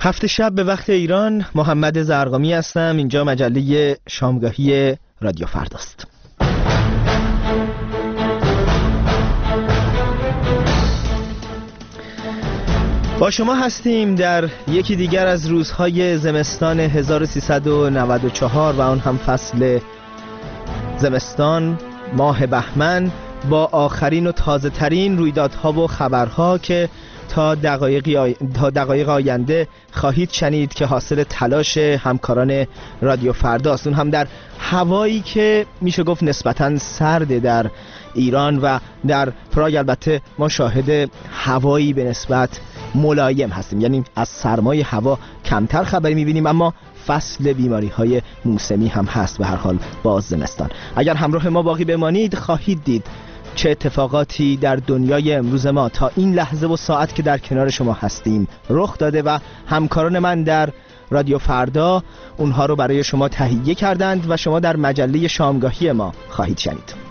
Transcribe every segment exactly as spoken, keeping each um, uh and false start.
هفت شب به وقت ایران، محمد زرقامی هستم. اینجا مجله شامگاهی رادیو فرداست. با شما هستیم در یکی دیگر از روزهای زمستان هزار و سیصد و نود و چهار و آن هم فصل زمستان، ماه بهمن، با آخرین و تازه ترین رویدادها و خبرها که تا دقایق آی... تا دقایق آینده خواهید شنید که حاصل تلاش همکاران رادیو فرداست. اون هم در هوایی که میشه گفت نسبتاً سرده در ایران و در پراگ البته ما شاهد هوایی به نسبت ملایم هستیم، یعنی از سرمای هوا کمتر خبری میبینیم، اما فصل بیماری های موسمی هم هست. به هر حال باز زمستان. اگر همراه ما باقی بمانید خواهید دید چه اتفاقاتی در دنیای امروز ما تا این لحظه و ساعت که در کنار شما هستیم رخ داده و همکاران من در رادیو فردا اونها رو برای شما تهیه کردند و شما در مجله شامگاهی ما خواهید شنید.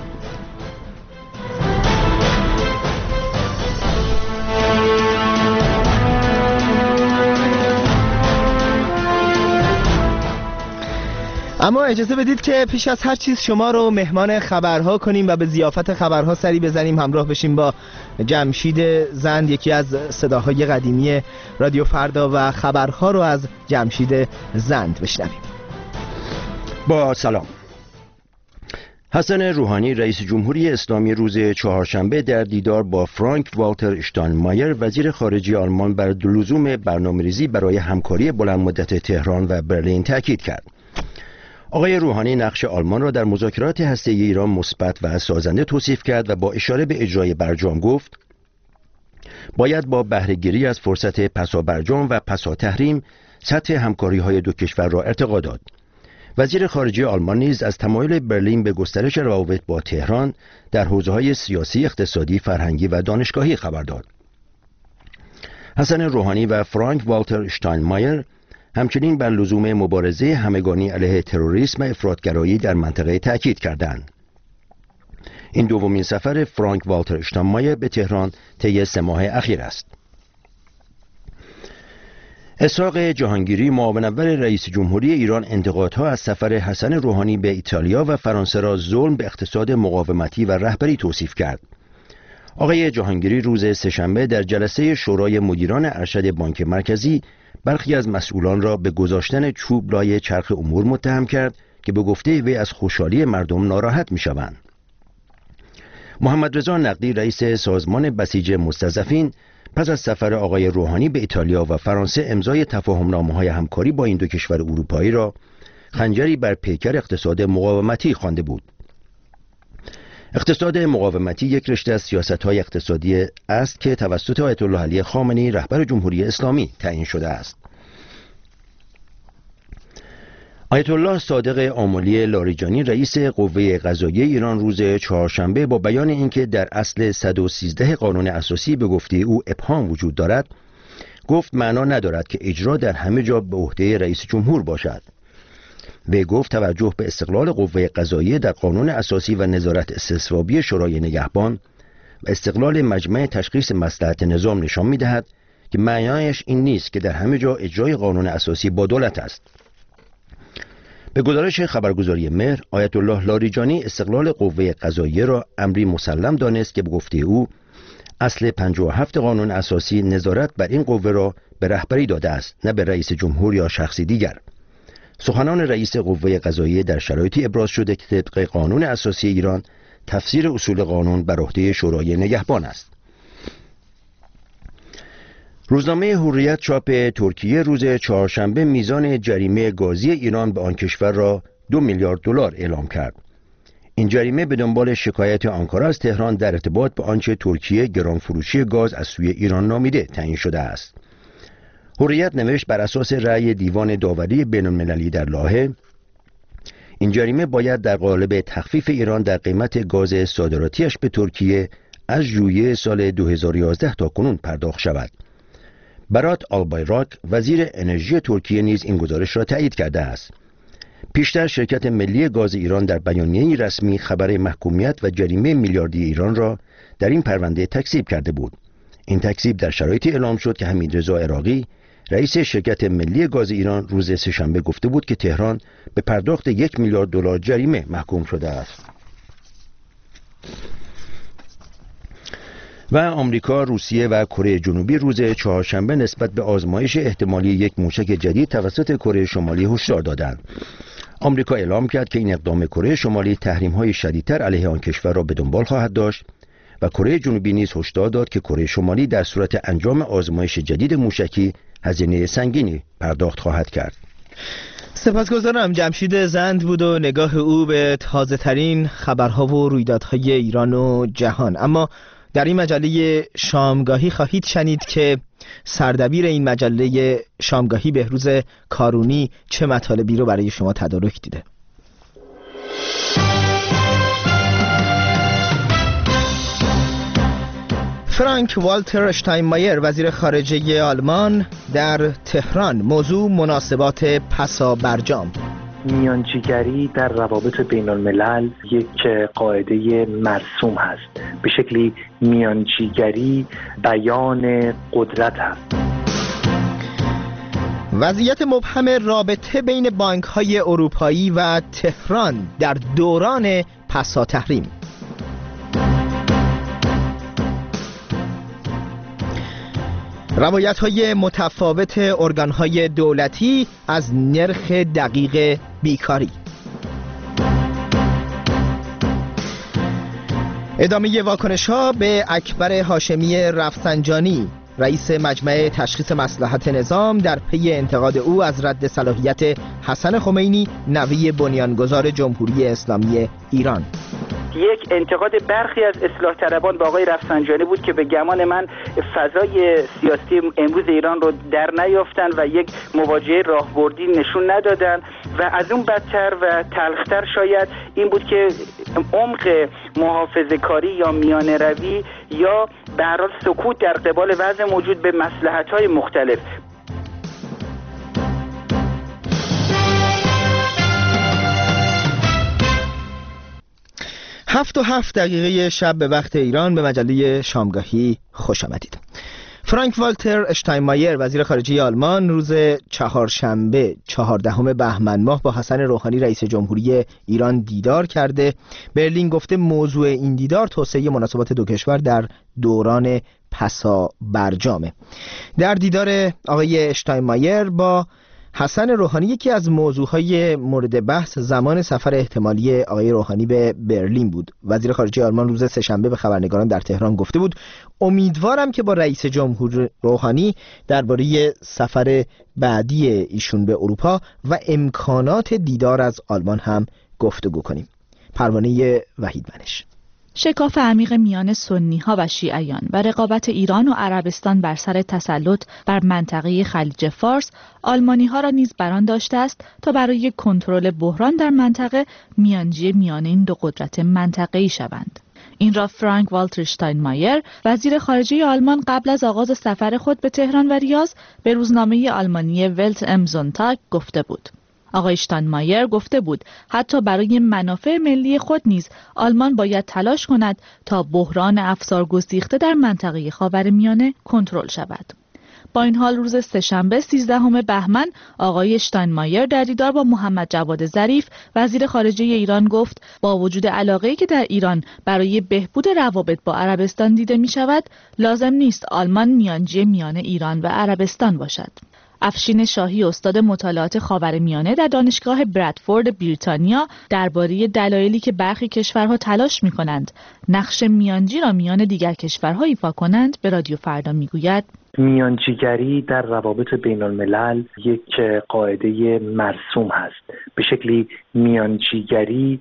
اما اجازه بدید که پیش از هر چیز شما رو مهمان خبرها کنیم و به ضیافت خبرها سری بزنیم، همراه بشیم با جمشید زند، یکی از صداهای قدیمی رادیو فردا، و خبرها رو از جمشید زند بشنویم. با سلام. حسن روحانی رئیس جمهوری اسلامی روز چهارشنبه در دیدار با فرانک والتر اشتاینمایر وزیر خارجه آلمان بر لزوم برنامه‌ریزی برای همکاری بلند مدت تهران و برلین تاکید کرد. آقای روحانی نقش آلمان را در مذاکرات هسته‌ای ایران مثبت و سازنده توصیف کرد و با اشاره به اجرای برجام گفت باید با بهره‌گیری از فرصت پسا برجام و پسا تحریم سطح همکاری‌های دو کشور را ارتقا داد. وزیر خارجه آلمان نیز از تمایل برلین به گسترش روابط با تهران در حوزه‌های سیاسی، اقتصادی، فرهنگی و دانشگاهی خبر داد. حسن روحانی و فرانک والتر اشتاینمایر همچنین بر لزوم مبارزه همگانی علیه تروریسم و افراطگرایی در منطقه تأکید کردند. این دومین سفر فرانک والتر اشتاینمایر به تهران طی سه ماه اخیر است. اسحاق جهانگیری معاون اول رئیس جمهوری ایران انتقادها از سفر حسن روحانی به ایتالیا و فرانسه را ظلم به اقتصاد مقاومتی و رهبری توصیف کرد. آقای جهانگیری روز سه‌شنبه در جلسه شورای مدیران ارشد بانک مرکزی برخی از مسئولان را به گذاشتن چوب لای چرخ امور متهم کرد که به گفته وی از خوشحالی مردم ناراحت می‌شوند. محمد رضا نقدی رئیس سازمان بسیج مستضعفین پس از سفر آقای روحانی به ایتالیا و فرانسه امضای تفاهم‌نامه‌های همکاری با این دو کشور اروپایی را خنجری بر پیکر اقتصاد مقاومتی خوانده بود. اقتصاد مقاومتی یک رشته از سیاست‌های اقتصادی است که توسط آیت الله علی خامنه‌ای رهبر جمهوری اسلامی تعیین شده است. آیت الله صادق آملی لاریجانی رئیس قوه قضاییه ایران روز چهارشنبه با بیان اینکه در اصل صد و سیزده قانون اساسی به گفته او ابهام وجود دارد، گفت معنا ندارد که اجرا در همه جا به عهده رئیس جمهور باشد. وی گفت توجه به استقلال قوه قضاییه در قانون اساسی و نظارت استصوابی شورای نگهبان و استقلال مجمع تشخیص مصلحت نظام نشان می‌دهد که معنایش این نیست که در همه جا اجرای قانون اساسی با دولت است. به گزارش خبرگزاری مهر، آیت الله لاریجانی استقلال قوه قضاییه را امری مسلم دانست که به گفته او اصل پنجاه و هفت قانون اساسی نظارت بر این قوه را به رهبری داده است، نه به رئیس جمهور یا شخصی دیگر. سخنان رئیس قوه قضاییه در شرایطی ابراز شده که طبق قانون اساسی ایران تفسیر اصول قانون بر عهده شورای نگهبان است. روزنامه حریت چاپ ترکیه روز چهارشنبه میزان جریمه گازی ایران به آن کشور را دو میلیارد دلار اعلام کرد. این جریمه به دنبال شکایت آنکارا از تهران در ارتباط به آنچه ترکیه گرانفروشی گاز از سوی ایران نامیده تعیین شده است. حریت نوشت بر اساس رأی دیوان داوری بین‌المللی در لاهه این جریمه باید در قالب تخفیف ایران در قیمت گاز صادراتیش به ترکیه از ژوئیه سال دو هزار و یازده تا کنون پرداخت شود. برات آلبایراک وزیر انرژی ترکیه نیز این گزارش را تایید کرده است. پیشتر شرکت ملی گاز ایران در بیانیه‌ای رسمی خبر محکومیت و جریمه میلیاردی ایران را در این پرونده تکذیب کرده بود. این تکذیب در شرایطی اعلام شد که حمیدرضا عراقی رئیس شرکت ملی گاز ایران روز سه‌شنبه گفته بود که تهران به پرداخت یک میلیارد دلار جریمه محکوم شده است. و آمریکا، روسیه و کره جنوبی روز چهارشنبه نسبت به آزمایش احتمالی یک موشک جدید توسط کره شمالی هشدار دادند. آمریکا اعلام کرد که این اقدام کره شمالی تحریم‌های شدیدتر علیه آن کشور را به دنبال خواهد داشت و کره جنوبی نیز هشدار داد که کره شمالی در صورت انجام آزمایش جدید موشکی هزینه سنگینی پرداخت خواهد کرد. سپاسگزارم. جمشید زند بود و نگاه او به تازه ترین خبرها و رویدادهای ایران و جهان. اما در این مجله شامگاهی خواهید شنید که سردبیر این مجله شامگاهی بهروز کارونی چه مطالبی رو برای شما تدارک دیده. فرانک والتر اشتاینمایر وزیر خارجه آلمان در تهران. موضوع مناسبات پسا برجام. میانجیگری در روابط بین الملل یک قاعده مرسوم هست. به شکلی میانجیگری بیان قدرت هست. وضعیت مبهم رابطه بین بانک‌های اروپایی و تهران در دوران پسا تحریم. روایت‌های متفاوت ارگان‌های دولتی از نرخ دقیق بیکاری. ادامه واکنش‌ها به اکبر هاشمی رفسنجانی، رئیس مجمع تشخیص مصلحت نظام در پی انتقاد او از رد صلاحیت حسن خمینی نوی بنیانگذار جمهوری اسلامی ایران. یک انتقاد برخی از اصلاح طلبان با آقای رفسنجانی بود که به گمان من فضای سیاسی امروز ایران رو در نیافتن و یک مواجهه راهبردی نشون ندادن و از اون بدتر و تلختر شاید این بود که عمق محافظه‌کاری یا میانه روی یا به هر حال سکوت در قبال وضع موجود به مصلحت‌های مختلف. هفت و هفت دقیقه شب به وقت ایران به مجله شامگاهی خوش آمدید. فرانک والتر اشتاینمایر وزیر خارجه آلمان روز چهارشنبه چهاردهم بهمن ماه با حسن روحانی رئیس جمهوری ایران دیدار کرده. برلین گفته موضوع این دیدار توسعه مناسبات دو کشور در دوران پسا برجامه. در دیدار آقای اشتاینمایر با حسن روحانی یکی از موضوعهای مورد بحث زمان سفر احتمالی آقای روحانی به برلین بود. وزیر خارجه آلمان روز سه‌شنبه به خبرنگاران در تهران گفته بود امیدوارم که با رئیس جمهور روحانی درباره سفر بعدی ایشون به اروپا و امکانات دیدار از آلمان هم گفتگو کنیم. پروانه وحید منش. شکاف عمیق میان سنی‌ها و شیعیان و رقابت ایران و عربستان بر سر تسلط بر منطقه خلیج فارس آلمانی‌ها را نیز بران داشته است تا برای کنترل بحران در منطقه میانجی میان این دو قدرت منطقه‌ای شوند. این را فرانک والتر اشتاینمایر وزیر خارجه آلمان قبل از آغاز سفر خود به تهران و ریاض به روزنامه آلمانی ولت ام زونتاگ گفته بود. آقای اشتاینمایر گفته بود حتی برای منافع ملی خود نیز آلمان باید تلاش کند تا بحران افسار گسیخته در منطقه خاورمیانه کنترل شود. با این حال روز سه‌شنبه سیزدهم بهمن آقای اشتاینمایر در دیدار با محمد جواد ظریف وزیر خارجه ایران گفت با وجود علاقه‌ای که در ایران برای بهبود روابط با عربستان دیده می شود لازم نیست آلمان میانجی میان ایران و عربستان باشد. افشین شاهی استاد مطالعات خاورمیانه در دانشگاه برادفورد بریتانیا درباره دلایلی که برخی کشورها تلاش می‌کنند نقش میانجی را میان دیگر کشورها ایفا کنند به رادیو فردا میگوید میانجیگری در روابط بین الملل یک قاعده مرسوم هست. به شکلی میانجیگری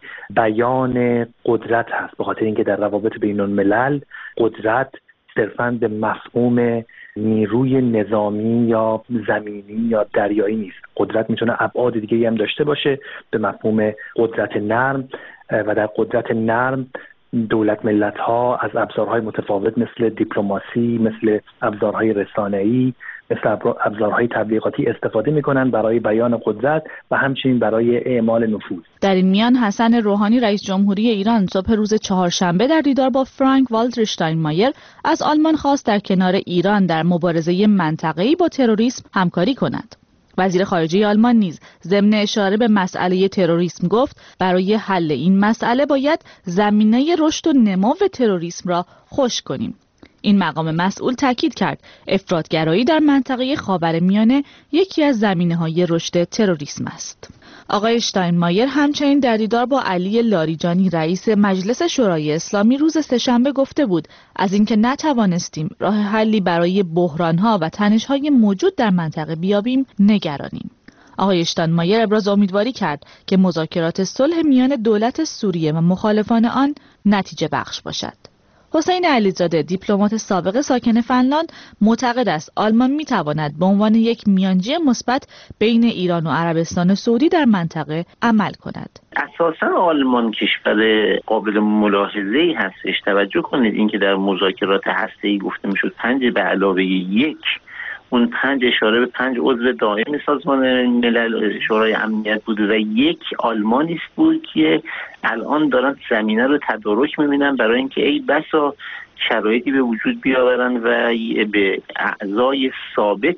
بیان قدرت هست، به خاطر اینکه در روابط بین الملل قدرت صرفاً به مفهوم نیروی نظامی یا زمینی یا دریایی نیست. قدرت میتونه ابعاد دیگه‌ای هم داشته باشه به مفهوم قدرت نرم و در قدرت نرم دولت ملت ها از ابزارهای متفاوت مثل دیپلماسی، مثل ابزارهای رسانه‌ای، مثل ابزارهای تبلیغاتی استفاده میکنن برای بیان قدرت و همچنین برای اعمال نفوذ. در این میان حسن روحانی رئیس جمهوری ایران صبح روز چهارشنبه در دیدار با فرانک والتر اشتاینمایر از آلمان خواست در کنار ایران در مبارزه منطقه‌ای با تروریسم همکاری کند. وزیر خارجه آلمان نیز ضمن اشاره به مسئله تروریسم گفت برای حل این مسئله باید زمینه رشد و نمو تروریسم را خشک کنیم. این مقام مسئول تاکید کرد افراطگرایی در منطقه خاورمیانه یکی از زمینه‌های رشد تروریسم است. آقای اشتاینمایر همچنین در دیدار با علی لاریجانی رئیس مجلس شورای اسلامی روز سه‌شنبه گفته بود از اینکه نتوانستیم راه حلی برای بحران‌ها و تنش‌های موجود در منطقه بیابیم نگرانیم. آقای اشتاینمایر ابراز امیدواری کرد که مذاکرات صلح میان دولت سوریه و مخالفان آن نتیجه بخش باشد. حسین علیزاده دیپلمات سابق ساکن فنلاند معتقد است آلمان میتواند به عنوان یک میانجی مثبت بین ایران و عربستان سعودی در منطقه عمل کند. اساساً آلمان کشور قابل ملاحظه‌ای هستش. توجه کنید اینکه در مذاکرات هسته‌ای گفته میشد پنج به علاوه یک، اون پنج اشاره به پنج عضو دائم سازمان ملل شورای امنیت بود و یک آلمانی بود که الان دارن زمینه رو تدارک می‌بینن برای اینکه ای بسا شرایطی به وجود بیاورن و به اعضای ثابت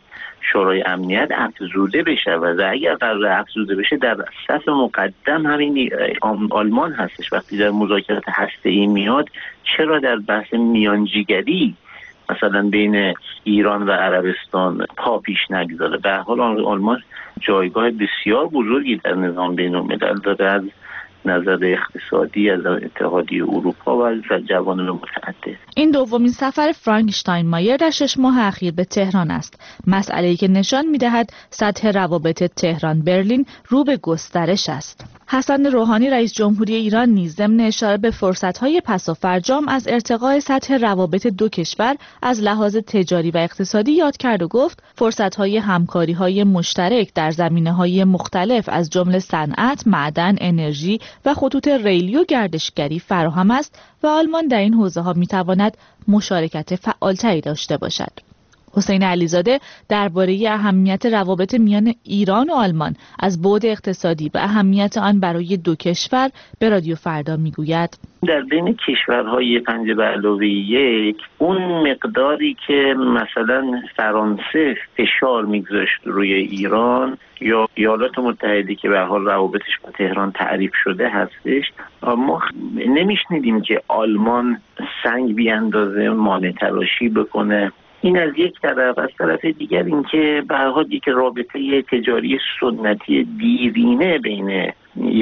شورای امنیت افزوده بشه و اگر قرار افزوده بشه در صف مقدم همین آلمان هستش. وقتی در مذاکرات هسته‌ای میاد چرا در بحث میانجیگری مثلا بین ایران و عربستان پا پیش نگذاره؟ به هر حال آلمان جایگاه بسیار بزرگی در نظام بین الملل داره از نظر اقتصادی، از اتحادیه اروپا و از جوانب متعدد. این دومین سفر فرانک اشتاینمایر در شش ماه اخیر به تهران است، مسئله‌ای که نشان می‌دهد سطح روابط تهران برلین رو به گسترش است. حسن روحانی رئیس جمهوری ایران نیز ضمن اشاره به فرصت‌های پس و فرجام از ارتقاء سطح روابط دو کشور از لحاظ تجاری و اقتصادی یاد کرد و گفت فرصت‌های همکاری‌های مشترک در زمینه‌های مختلف از جمله صنعت، معدن، انرژی و خطوط ریلی و گردشگری فراهم است و آلمان در این حوزه‌ها می‌تواند مشارکت فعالتری داشته باشد. حسین علیزاده درباره اهمیت روابط میان ایران و آلمان از بعد اقتصادی و اهمیت آن برای دو کشور به رادیو فردا میگوید: در بین کشورهای پنج به علاوه یک اون مقداری که مثلا فرانسه فشار میگذاشت روی ایران یا ایالات متحده که به هر حال روابطش با تهران تعریف شده هستش، ما نمیشنیدیم که آلمان سنگ بیاندازه، مانع تراشی بکنه. این از یک طرف. از طرف دیگر اینکه به هر حال یک رابطه تجاری سنتی دیرینه بین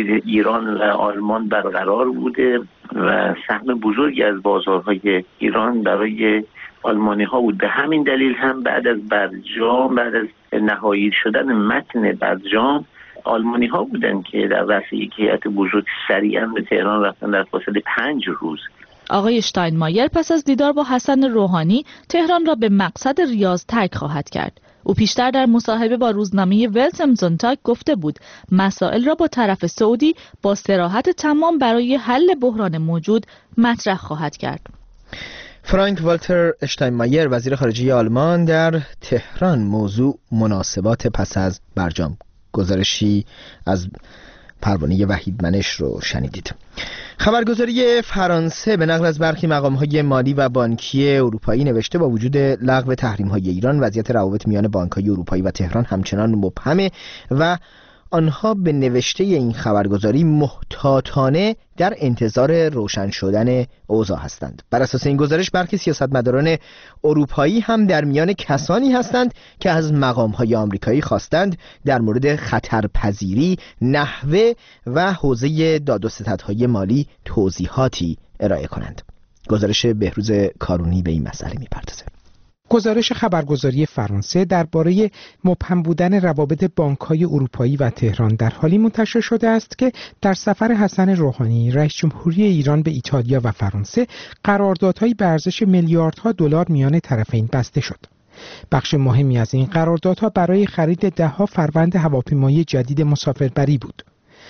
ایران و آلمان برقرار بوده و سهم بزرگی از بازارهای ایران برای آلمانی ها بود. به همین دلیل هم بعد از برجام، بعد از نهایی شدن متن برجام، آلمانی ها بودن که در رأس یک هیئت بزرگ سریعا به تهران رفتن در فاصله پنج روز. آقای اشتاینمایر پس از دیدار با حسن روحانی تهران را به مقصد ریاض ترک خواهد کرد. او پیشتر در مصاحبه با روزنامه ولت ام زونتاگ گفته بود مسائل را با طرف سعودی با صراحت تمام برای حل بحران موجود مطرح خواهد کرد. فرانک والتر اشتاینمایر وزیر خارجه آلمان در تهران موضوع مناسبات پس از برجام. گزارشی از پروانه وحید منش رو شنیدید. خبرگزاری فرانسه به نقل از برخی مقام‌های مالی و بانکی اروپایی نوشته با وجود لغو تحریم‌های ایران وضعیت روابط میان بانک‌های اروپایی و تهران همچنان مبهمه و آنها به نوشته این خبرگزاری محتاطانه در انتظار روشن شدن اوضاع هستند. بر اساس این گزارش برخی سیاستمداران اروپایی هم در میان کسانی هستند که از مقام‌های آمریکایی خواستند در مورد خطرپذیری، نحوه و حوزه داد و ستدهای مالی توضیحاتی ارائه کنند. گزارش بهروز کارونی به این مسئله می‌پردازد. گزارش خبرگزاری فرانسه درباره مبهم بودن روابط بانک‌های اروپایی و تهران در حالی منتشر شده است که در سفر حسن روحانی رئیس جمهوری ایران به ایتالیا و فرانسه قراردادهای به ارزش میلیاردها دلار میان طرفین بسته شد. بخش مهمی از این قراردادها برای خرید ده‌ها فروند هواپیمایی جدید مسافربری بود.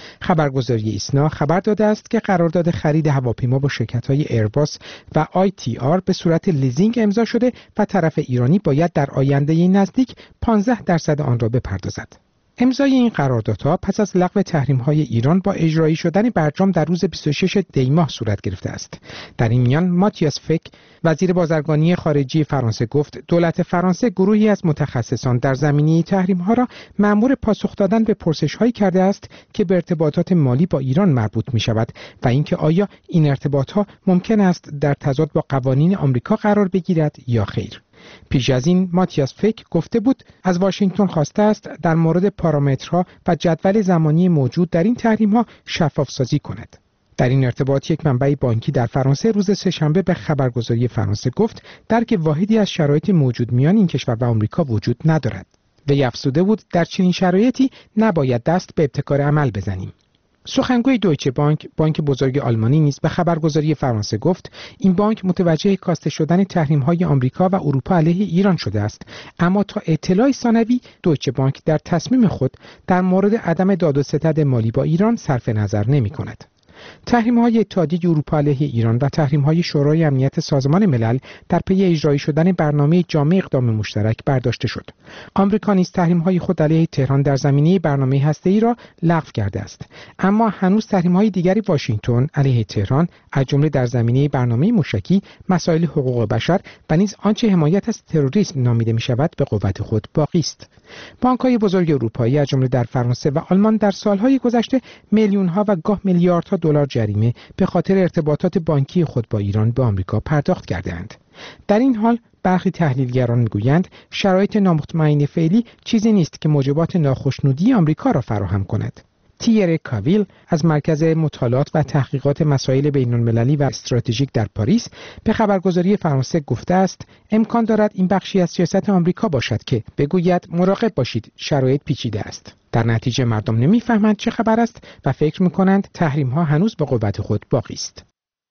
خبرگزاری ایسنا خبر داده است که قرارداد خرید هواپیما با شرکت‌های ایرباس و آی تی آر به صورت لیزینگ امضا شده و طرف ایرانی باید در آینده نزدیک پانزده درصد آن را بپردازد. امضای این قراردادها پس از لغو تحریم‌های ایران با اجرایی شدن برجام در روز بیست و شش دی ماه صورت گرفته است. در این میان ماتیاس فک وزیر بازرگانی خارجی فرانسه گفت دولت فرانسه گروهی از متخصصان در زمینه تحریم‌ها را مأمور پاسخ دادن به پرسش‌هایی کرده است که به ارتباطات مالی با ایران مربوط می‌شود و اینکه آیا این ارتباطات ممکن است در تضاد با قوانین آمریکا قرار بگیرد یا خیر. پیش از این ماتیاس فک گفته بود از واشنگتن خواسته است در مورد پارامترها و جدول زمانی موجود در این تحریم‌ها شفاف سازی کند. در این ارتباط یک منبع بانکی در فرانسه روز سه‌شنبه به خبرگزاری فرانسه گفت درک واحدی از شرایط موجود میان این کشور و آمریکا وجود ندارد. وی افزوده بود در چنین شرایطی نباید دست به ابتکار عمل بزنیم. سخنگوی دویچه بانک، بانک بزرگ آلمانی نیز به خبرگزاری فرانسه گفت این بانک متوجه کاسته شدن تحریم‌های آمریکا و اروپا علیه ایران شده است، اما تا اطلاعی ثانوی دویچه بانک در تصمیم خود در مورد عدم داد و ستد مالی با ایران صرف نظر نمی‌کند. تحریم‌های اتحادیه اروپا علیه ایران و تحریم‌های شورای امنیت سازمان ملل در پی اجرایی شدن برنامه جامع اقدام مشترک برداشته شد. آمریکا نیز تحریم‌های خود علیه تهران در زمینه برنامه هسته‌ای را لغو کرده است، اما هنوز تحریم‌های دیگری واشنگتن علیه تهران از جمله در زمینه برنامه موشکی، مسائل حقوق بشر و نیز آنچه حمایت از تروریسم نامیده می‌شود به قوت خود باقی است. بانک‌های بزرگ اروپایی از جمله در فرانسه و آلمان در سال‌های گذشته میلیون‌ها و گاه میلیاردها دلار جریمه به خاطر ارتباطات بانکی خود با ایران به آمریکا پرداخت کرده‌اند. در این حال برخی تحلیلگران می‌گویند شرایط نامطمئن فعلی چیزی نیست که موجبات ناخشنودی آمریکا را فراهم کند. تیره کاویل از مرکز مطالعات و تحقیقات مسائل بین‌المللی و استراتژیک در پاریس به خبرگزاری فرانسه گفته است امکان دارد این بخشی از سیاست آمریکا باشد که بگوید مراقب باشید شرایط پیچیده است. در نتیجه مردم نمی‌فهمند چه خبر است و فکر می‌کنند تحریم‌ها هنوز به قوت خود باقی است.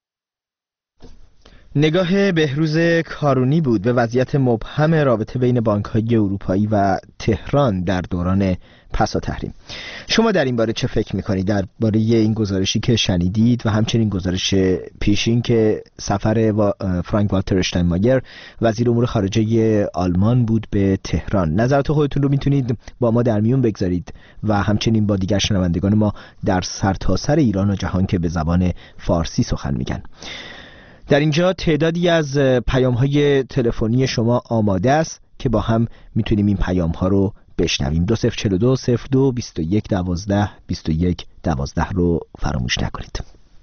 نگاه بهروز کارونی بود به وضعیت مبهم رابطه بین بانک‌های اروپایی و تهران در دوران پسا تحریم. شما در این باره چه فکر می‌کنید درباره این گزارشی که شنیدید و همچنین گزارش پیشین که سفر فرانک والتر اشتاینمایر وزیر امور خارجه آلمان بود به تهران؟ نظرات خودتون رو میتونید با ما در میون بگذارید و همچنین با دیگر شنوندگان ما در سرتاسر ایران و جهان که به زبان فارسی سخن میگن. در اینجا تعدادی از پیام‌های تلفنی شما آماده است که با هم میتونیم این پیام‌ها رو بشنویم. دو صفر چهل و دو صفر دو بیست و یک دوازده بیست و یک دوازده رو فراموش نکنید.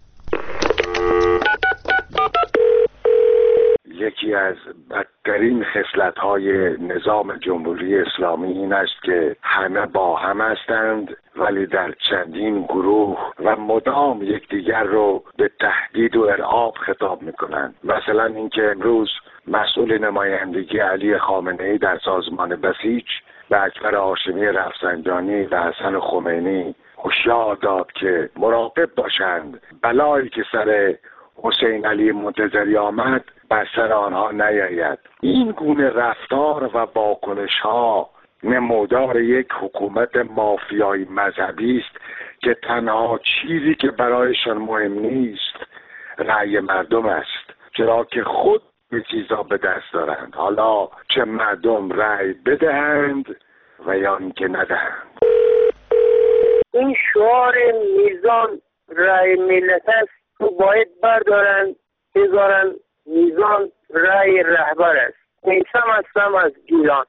یکی از بدترین خصلت‌های نظام جمهوری اسلامی این است که همه با هم هستند ولی در چندین گروه و مدام یکدیگر رو به تهدید و ارعاب خطاب می‌کنند. مثلا اینکه امروز مسئول نمایندگی علی خامنه‌ای در سازمان بسیج به اکبر هاشمی رفسنجانی و حسن خمینی هشدار داد که مراقب باشند بلایی که سر حسین علی منتظری آمد بر سر آنها نیاید. این گونه رفتار و واکنش ها نمودار یک حکومت مافیایی مذهبی است که تنها چیزی که برایشان مهم نیست رأی مردم است، چرا که خود به چیزا به دست دارند، حالا چه مردم رأی بدهند و یا اینکه ندهند. این شعار میزان رأی ملت است تو باید بردارن بذارن میزان رأی رهبر است. میسم هستم از گیلان.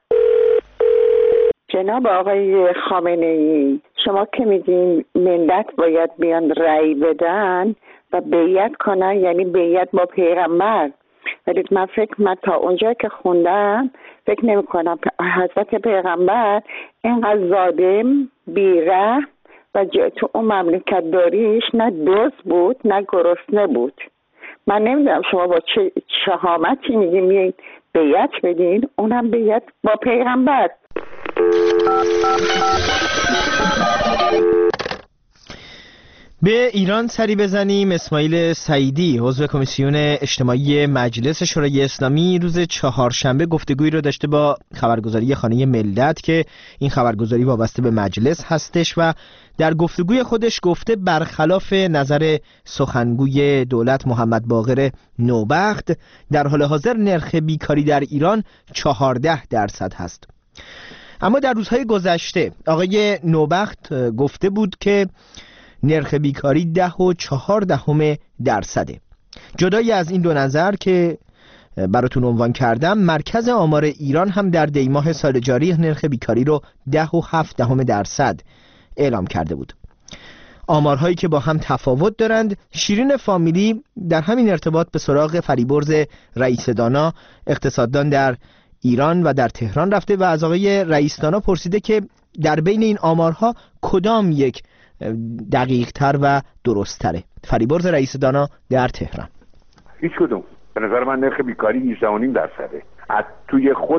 جناب آقای خامنه ای، شما که میگین ملت باید بیان رأی بدن و بیعت کنن، یعنی بیعت با پیغمبر، ولی من فکر من تا اونجا که خوندم فکر نمی کنم حضرت پیغمبر اینقدر ظالم بیره و تو اون مملکت داریش نه دوست بود نه گرسنه بود. من نمیدونم شما با چه شهامتی میگین بیاین بیعت بدین، اونم بیعت با پیغمبر. به ایران سری بزنیم. اسماعیل سعیدی عضو کمیسیون اجتماعی مجلس شورای اسلامی روز چهارشنبه گفتگویی رو داشته با خبرگزاری خانه ملت که این خبرگزاری وابسته به مجلس هستش و در گفتگوی خودش گفته برخلاف نظر سخنگوی دولت محمد باقر نوبخت در حال حاضر نرخ بیکاری در ایران چهارده درصد هست. اما در روزهای گذشته آقای نوبخت گفته بود که نرخ بیکاری ده و چهار دهم درصده. جدای از این دو نظر که براتون عنوان کردم، مرکز آمار ایران هم در دیماه سال جاری نرخ بیکاری رو ده و هفت دهم درصد اعلام کرده بود. آمارهایی که با هم تفاوت دارند. شیرین فامیلی در همین ارتباط به سراغ فریبرز رئیس دانا اقتصاددان در ایران و در تهران رفته و از آقای رئیس دانا پرسیده که در بین این آمارها کدام یک دقیق تر و درست تره. فریبرز رئیس دانا در تهران: هیچ کدوم. به نظر من نرخ بیکاری هجده و نیم درصده. از توی خود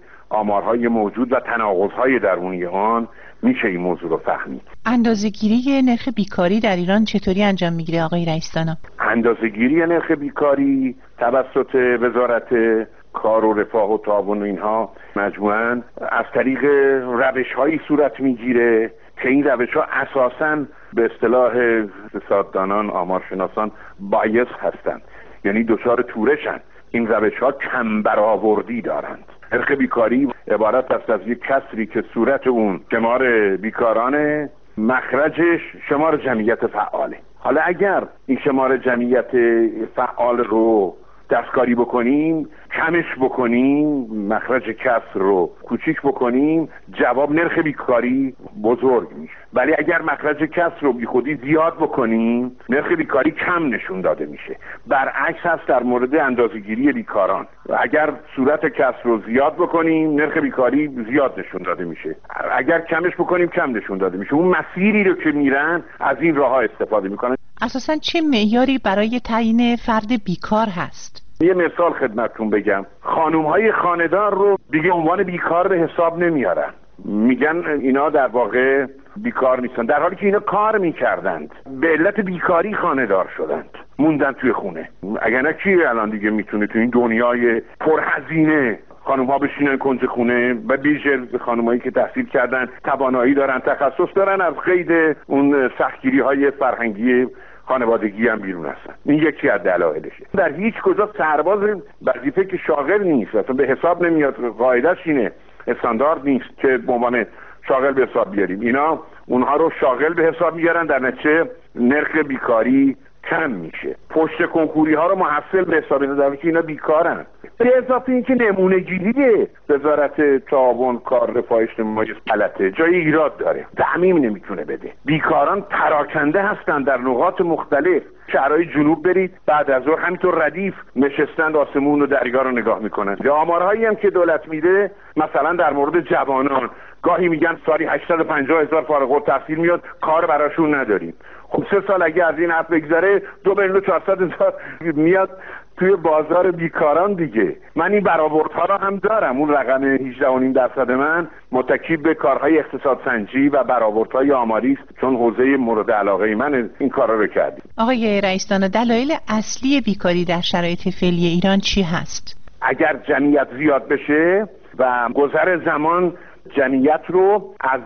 آمارهای موجود و تناقض‌های درونی آن میشه این موضوع رو فهمید. اندازه‌گیری نرخ بیکاری در ایران چطوری انجام میگیره آقای رئیس دانا؟ اندازه‌گیری نرخ بیکاری توسط وزارت کار و رفاه و تعاون و اینها مجموعاً از طریق روش‌هایی صورت میگیره که این روش‌ها اساساً به اصطلاح اقتصاددانان، آمارشناسان بایس هستند، یعنی دچار تورشن. این روش‌ها کم برآوردی دارند. نرخ بیکاری عبارت است از یک کسری که صورت اون شمار بیکاران، مخرجش شمار جمعیت فعاله. حالا اگر این شمار جمعیت فعال رو دستکاری بکنیم، کمش بکنیم، مخرج کسر رو کوچیک بکنیم، جواب نرخ بیکاری بزرگ میشه. ولی اگر مخرج کسر رو بی خودی زیاد بکنیم، نرخ بیکاری کم نشون داده میشه. برعکس هست در مورد اندازه‌گیری بیکاران. اگر صورت کسر رو زیاد بکنیم، نرخ بیکاری زیاد نشون داده میشه. اگر کمش بکنیم، کم نشون داده میشه. اون مسیری رو که میرن از این راه‌ها استفاده میکنن. اساساً چه معیاری برای تعیین فرد بیکار هست؟ یه مثال خدمتتون بگم. خانوم‌های خانه‌دار رو دیگه عنوان بیکار به حساب نمیارن. میگن اینا در واقع بیکار نیستن، در حالی که اینا کار میکردند. به علت بیکاری خانه‌دار شدند، موندن توی خونه. اگر نه کی الان دیگه میتونه تو این دنیای پرهزینه خانم‌ها بشینن کنج خونه و بیشتر خانم‌هایی که تحصیل کردن، توانایی دارن، تخصص دارن، از قید اون سختگیری‌های فرهنگی خانوادگی هم بیرون هستن. این یکی از دلایلشه. در هیچ کجا سرباز وظیفه که شاغل نیست، اصلا به حساب نمیاد. قاعده‌اش اینه، استاندارد نیست که به عنوان شاغل به حساب بیاریم. اینا اونها رو شاغل به حساب میارن، در نتیجه نرخ بیکاری کم میشه. پشت کنکوری ها رو محصل به حساب میارن که اینا بیکارن. به اضافه اینکه نمونه گیری وزارت تعاون کار رفاه اجتماعی غلطه، جای ایراد داره، تعمیم نمیتونه بده. بیکاران پراکنده هستن در نقاط مختلف. شهرهای جنوب برید، بعد از ظهر همینطور ردیف نشستند آسمون و دریا رو نگاه میکنن. یا آمارهایی هم که دولت میده، مثلا در مورد جوانان، گاهی میگن سالی هشتصد و پنجاه هزار فارغ التحصیل میاد، کار براشون نداریم. خب سه سال اگه از این حرف بگذره، دو میلیون و چهارصد هزار میاد توی بازار بیکاران دیگه. من این برآوردها رو هم دارم. اون رقم هجده و نیم درصد من متکی به کارهای اقتصاد سنجی و برآوردهای آماری است، چون حوزه مورد علاقه من این کارا رو کردیم. آقای رئیس دانا، دلایل اصلی بیکاری در شرایط فعلی ایران چی هست؟ اگر جمعیت زیاد بشه و گذر زمان جمعیت رو از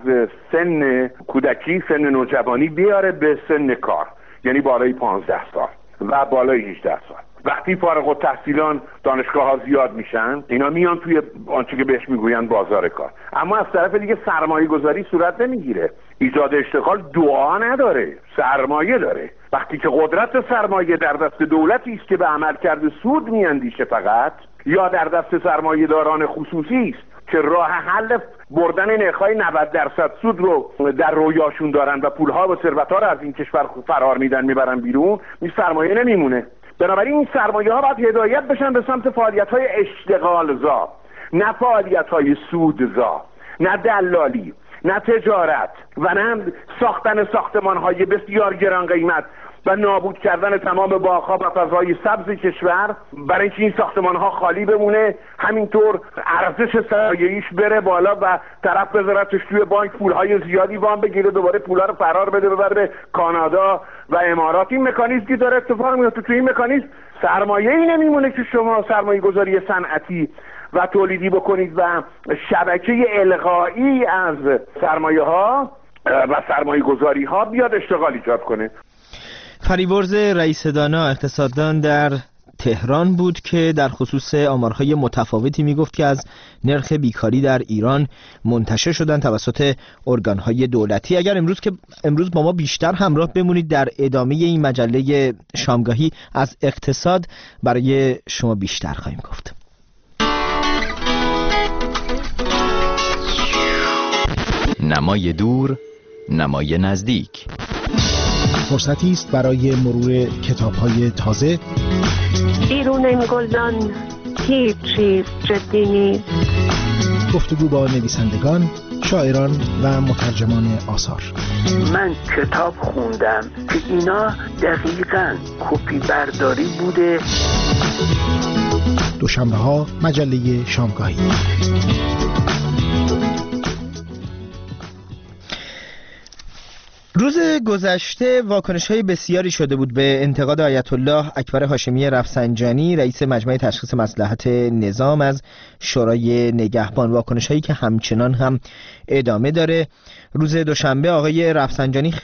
سن کودکی، سن نوجوانی بیاره به سن کار، یعنی بالای پانزده سال و بالای هجده سال. وقتی فارغ التحصیلان دانشگاه ها زیاد میشن، اینا میان توی آنچه که بهش میگوین بازار کار. اما از طرف دیگه سرمایه گذاری صورت نمیگیره. ایجاد اشتغال دعا نداره، سرمایه داره. وقتی که قدرت سرمایه در دست دولتی است که به عمل کرده سود میاندیشه فقط، یا در دست سرمایه داران خصوصی است که راه حل بردن نرخ‌های نود درصد سود رو در رویاشون دارن و پولها و ثروت‌ها رو از این کشور فرار میدن میبرن بیرون، این سرمایه نمیمونه. بنابراین این سرمایه ها باید هدایت بشن به سمت فعالیت های اشتغال زا، نه فعالیت های سود زا، نه دلالی، نه تجارت و نه ساختن ساختمان های بسیار گران قیمت و نابود کردن تمام باغ‌ها و فضای سبز کشور برای اینکه این ساختمان‌ها خالی بمونه، همینطور ارزش سرمایه‌ایش بره بالا و طرف بذارتش توی بانک پول‌های زیادی وام بگیره، دوباره پول‌ها رو فرار بده ببره به کانادا و امارات. این مکانیزمی داره اتفاق میفته. تو این مکانیزم سرمایه‌ای نمیمونه که شما سرمایه‌گذاری صنعتی و تولیدی بکنید و شبکه الغایی از سرمایه‌ها و سرمایه‌گذاری‌ها بیاد اشتغال ایجاد کنه. فریبرز رئیس دانا اقتصاددان در تهران بود که در خصوص آمارهای متفاوتی میگفت که از نرخ بیکاری در ایران منتشر شدن توسط ارگانهای دولتی. اگر امروز که امروز با ما بیشتر همراه بمونید در ادامه این مجله شامگاهی از اقتصاد برای شما بیشتر خواهیم گفت. نمای دور، نمای نزدیک. فرصتی است برای مرور کتاب‌های تازه. بیرون این گلدان هیچ چیز جدی نیست. گفتگو با نویسندگان، شاعران و مترجمان آثار. من کتاب خوندم که اینا دقیقاً کپی برداری بوده. دوشنبه‌ها مجله شامگاهی. روز گذشته واکنش‌های بسیاری شده بود به انتقاد آیت الله اکبر هاشمی رفسنجانی رئیس مجمع تشخیص مصلحت نظام از شورای نگهبان، واکنش‌هایی که همچنان هم ادامه داره. روز دوشنبه آقای رفسنجانی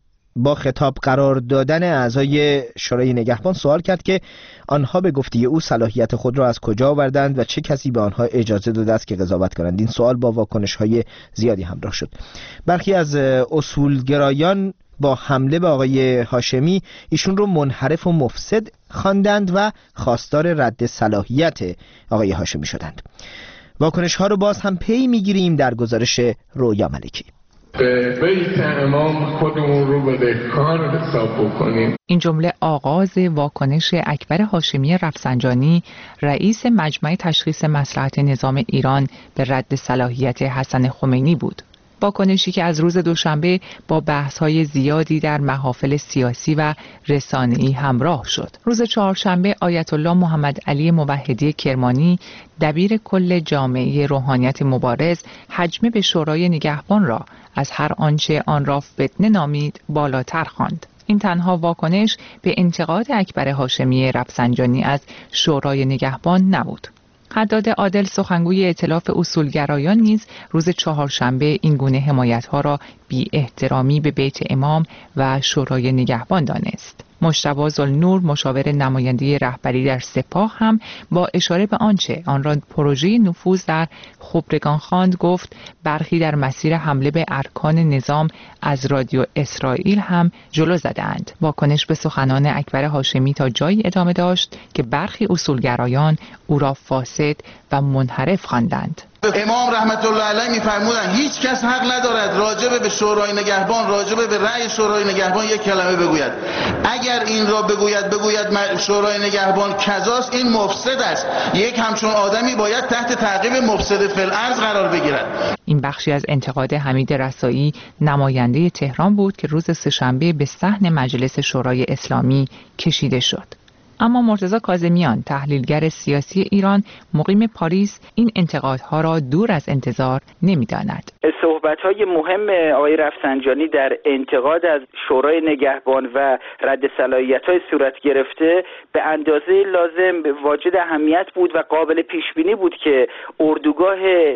با خطاب قرار دادن اعضای شورای نگهبان سوال کرد که آنها به گفته او صلاحیت خود را از کجا آوردند و چه کسی به آنها اجازه داده است که قضاوت کنند. این سوال با واکنش‌های زیادی همراه شد. برخی از اصولگرایان با حمله به آقای هاشمی ایشون رو منحرف و مفسد خواندند و خواستار رد صلاحیت آقای هاشمی شدند. واکنش‌ها رو باز هم پی می‌گیریم در گزارش رویا ملکی. به بیت امام خودمون رو به دهکار حساب بکنیم. این جمله آغاز واکنش اکبر هاشمی رفسنجانی رئیس مجمع تشخیص مصلحت نظام ایران به رد صلاحیت حسن خمینی بود. واکنشی که از روز دوشنبه با بحث‌های زیادی در محافل سیاسی و رسانه‌ای همراه شد. روز چهارشنبه آیت الله محمد علی موحدی کرمانی دبیر کل جامعه روحانیت مبارز حجم به شورای نگهبان را از هر آنچه آن را فتنه نامید بالاتر خواند. این تنها واکنش به انتقاد اکبر هاشمی رفسنجانی از شورای نگهبان نبود. حداد عادل سخنگوی ائتلاف اصولگرایان نیز روز چهارشنبه این گونه حمایت‌ها را بی احترامی به بیت امام و شورای نگهبان دانست. مجتبی ذوالنور مشاور نماینده رهبری در سپاه هم با اشاره به آنچه آن را پروژه نفوذ در خبرگان خواند گفت برخی در مسیر حمله به ارکان نظام از رادیو اسرائیل هم جلو زدند. واکنش به سخنان اکبر هاشمی تا جایی ادامه داشت که برخی اصولگرایان او را فاسد و منحرف خواندند. امام رحمت الله علیه می‌فرمودند هیچ کس حق ندارد راجع به شورای نگهبان، راجع به رأی شورای نگهبان یک کلمه بگوید. اگر این را بگوید بگوید شورای نگهبان کذاست، این مفسد است. یک همچون آدمی باید تحت تعقیب مفسد فی الارض قرار بگیرد. این بخشی از انتقاد حمید رسایی نماینده تهران بود که روز سه‌شنبه به صحن مجلس شورای اسلامی کشیده شد. اما مرتضی کاظمیان تحلیلگر سیاسی ایران مقیم پاریس این انتقادها را دور از انتظار نمی‌داند. صحبت‌های مهم آقای رفسنجانی در انتقاد از شورای نگهبان و رد صلاحیت‌های صورت گرفته به اندازه لازم واجد اهمیت بود و قابل پیش‌بینی بود که اردوگاه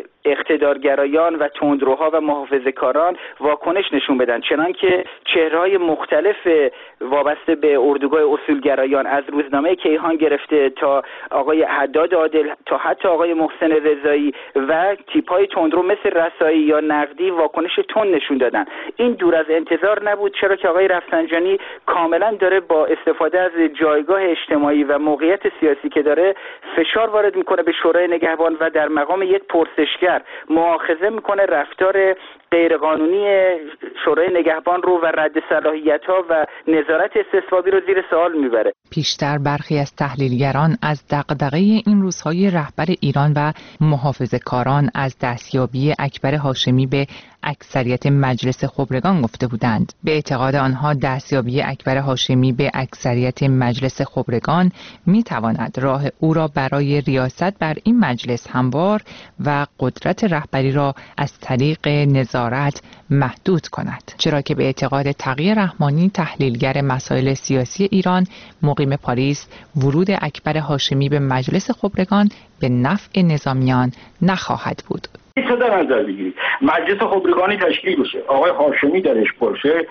اقتدارگرایان و تندروها و محافظه‌کاران واکنش نشون بدن، چنانکه چهره‌های مختلف وابسته به اردوگاه اصولگرایان از روزنامه کیهان گرفته تا آقای حداد عادل تا حتی آقای محسن رضایی و تیپ‌های تندرو مثل رسایی یا نقدی واکنش تند نشون دادن. این دور از انتظار نبود، چرا که آقای رفسنجانی کاملا داره با استفاده از جایگاه اجتماعی و موقعیت سیاسی که داره فشار وارد میکنه به شورای نگهبان و در مقام یک پرسشگر مؤاخذه میکنه رفتار غیرقانونی شورای نگهبان رو و رد صلاحیت‌ها و نظارت استصوابی رو زیر سوال میبره. پیشتر برخی از تحلیلگران از دغدغه این روزهای رهبر ایران و محافظه‌کاران از دستیابی اکبر هاشمی به اکثریت مجلس خبرگان گفته بودند. به اعتقاد آنها دستیابی اکبر هاشمی به اکثریت مجلس خبرگان میتواند راه او را برای ریاست بر این مجلس هموار و قدرت رهبری را از طریق نظارت محدود کند، چرا که به اعتقاد تقی رحمانی تحلیلگر مسائل سیاسی ایران مقیم پاریس، ورود اکبر هاشمی به مجلس خبرگان به نفع نظامیان نخواهد بود. چه در نظر بگیرید مجلس خبرگانی تشکیل بشه، آقای هاشمی درش باشه،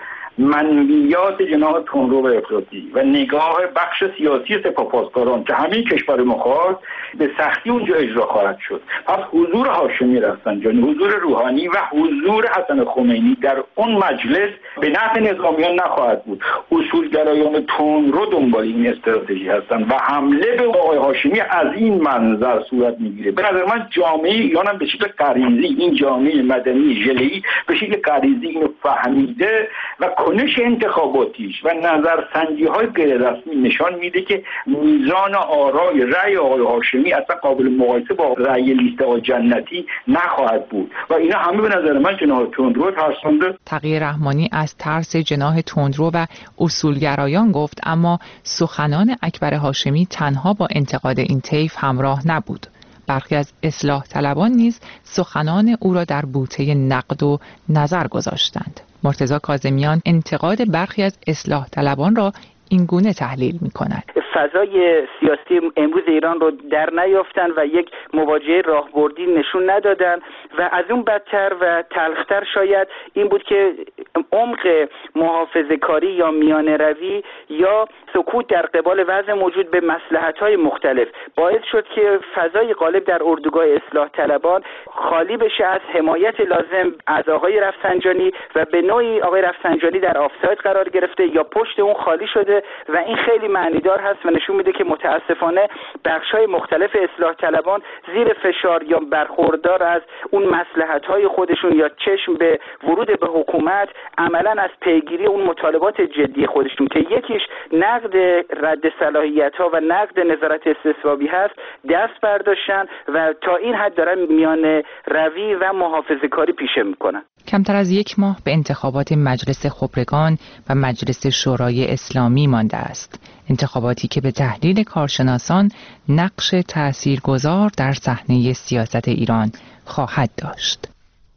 منویات جناح تندرو و افراطی و نگاه بخش سیاسی سپاهپاسداران که همین کشور مخواست به سختی اونجا اجرا خواهد شد. پس حضور هاشمی رفسنجانی، حضور روحانی و حضور حسن خمینی در اون مجلس به نفع نظامیان نخواهد بود. اصولگرایان تندرو دنبال این استراتژی هستن و حمله به آقای هاشمی از این منظر صورت میگیره. به نظر من جامعه ایران هم به شکل غریزی، این جامعه مدنی ژله‌ای به شکل غریزی اینو فهمیده و کنش انتخاباتیش و نظرسنجی های غیر رسمی نشان میده که میزان آرای رأی آقای هاشمی اصلا قابل مقایسه با رأی لیست آقای جنتی نخواهد بود و اینا همه به نظر من جناح تندرو ترسانده. تقی رحمانی از ترس جناح تندرو و اصولگرایان گفت، اما سخنان اکبر هاشمی تنها با انتقاد این طیف همراه نبود. برخی از اصلاح طلبان نیز سخنان او را در بوته نقد و نظر گذاشتند. مرتضی کاظمیان انتقاد برخی از اصلاح طلبان را این گونه تحلیل می کند. فضای سیاسی امروز ایران رو در نیافتن و یک مواجهه راهبردی نشون ندادن و از اون بدتر و تلختر شاید این بود که عمق محافظه‌کاری یا میانه روی یا سکوت در قبال وضع موجود به مصلحت‌های مختلف باعث شد که فضای غالب در اردوگاه اصلاح طلبان خالی بشه از حمایت لازم از آقای رفسنجانی و به نوعی آقای رفسنجانی در آفساید قرار گرفته یا پشت اون خالی شده و این خیلی معنیدار هست و نشون میده که متاسفانه بخش‌های مختلف اصلاح طلبان زیر فشار یا برخوردار از اون مصلحت‌های خودشون یا چشم به ورود به حکومت عملاً از پیگیری اون مطالبات جدی خودشون که یکیش نقد رد صلاحیت‌ها و نقد نظارت استصوابی هست دست برداشتن و تا این حد دارن میان روی و محافظه‌کاری پیشه میکنن. کمتر از یک ماه به انتخابات مجلس خبرگان و مجلس شورای اسلامی مانده است. انتخاباتی که به تحلیل کارشناسان نقش تأثیرگذار در صحنه سیاست ایران خواهد داشت.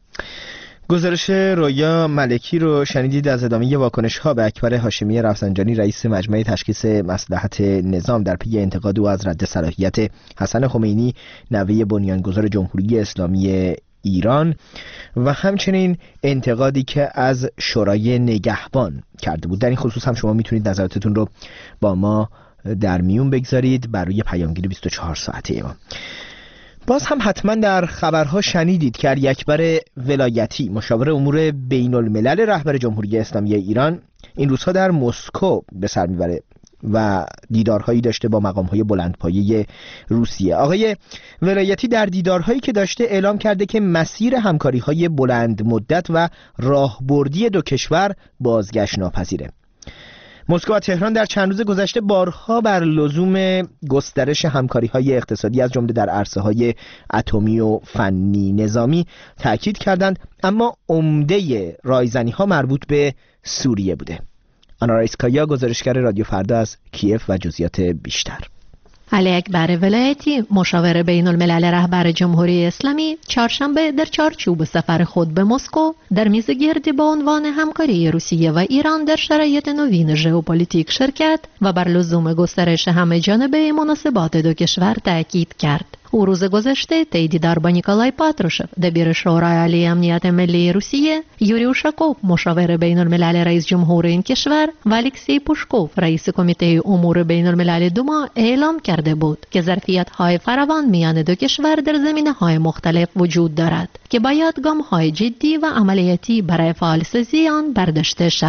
گزارش رویا ملکی رو شنیدید از ادامه واکنش‌ها به اکبر هاشمی رفسنجانی رئیس مجمع تشخیص مصلحت نظام در پی انتقاد او از رد صلاحیت حسن خمینی نوه بنیانگذار جمهوری اسلامی ایران و همچنین انتقادی که از شورای نگهبان کرده بود. در این خصوص هم شما میتونید نظراتتون رو با ما در میون بگذارید بر روی پیامگیر بیست و چهار ساعته ما. باز هم حتما در خبرها شنیدید که علی اکبر ولایتی مشاور امور بین الملل رهبر جمهوری اسلامی ایران این روزها در مسکو به سر میبره و دیدارهایی داشته با مقامهای بلندپایه روسیه. آقای ولایتی در دیدارهایی که داشته اعلام کرده که مسیر همکاری‌های بلند مدت و راهبردی دو کشور بازگشت ناپذیره. مسکو و تهران در چند روز گذشته بارها بر لزوم گسترش همکاری‌های اقتصادی از جمله در عرصه‌های اتمی و فنی نظامی تاکید کردند، اما عمده رایزنی‌ها مربوط به سوریه بوده. آنا رایسکایا گزارشگر رادیو فردا از کیف و جزئیات بیشتر. علی اکبر ولایتی مشاور بین الملل رهبر جمهوری اسلامی چهارشنبه در چارچوب سفر خود به مسکو در میز گردی با عنوان همکاری روسیه و ایران در شرایط نوین ژئوپلیتیک شرکت و بر لزوم گسترش همه جانبه مناسبات دو کشور تاکید کرد. او روز گذشته طی دیدار با نیکولای پاتروشف دبیر شورای عالی امنیت ملی روسیه، یوری اوشاکوف مشاور بین الملل رئیس جمهور این کشور و الکسی پوشکوف رئیس کمیته امور بین الملل دوما اعلام کرده بود که ظرفیت‌های فراوان میان دو کشور در زمینه‌های مختلف وجود دارد که باید گام‌های جدی و عملیاتی برای فعال‌سازی آن برداشته شود.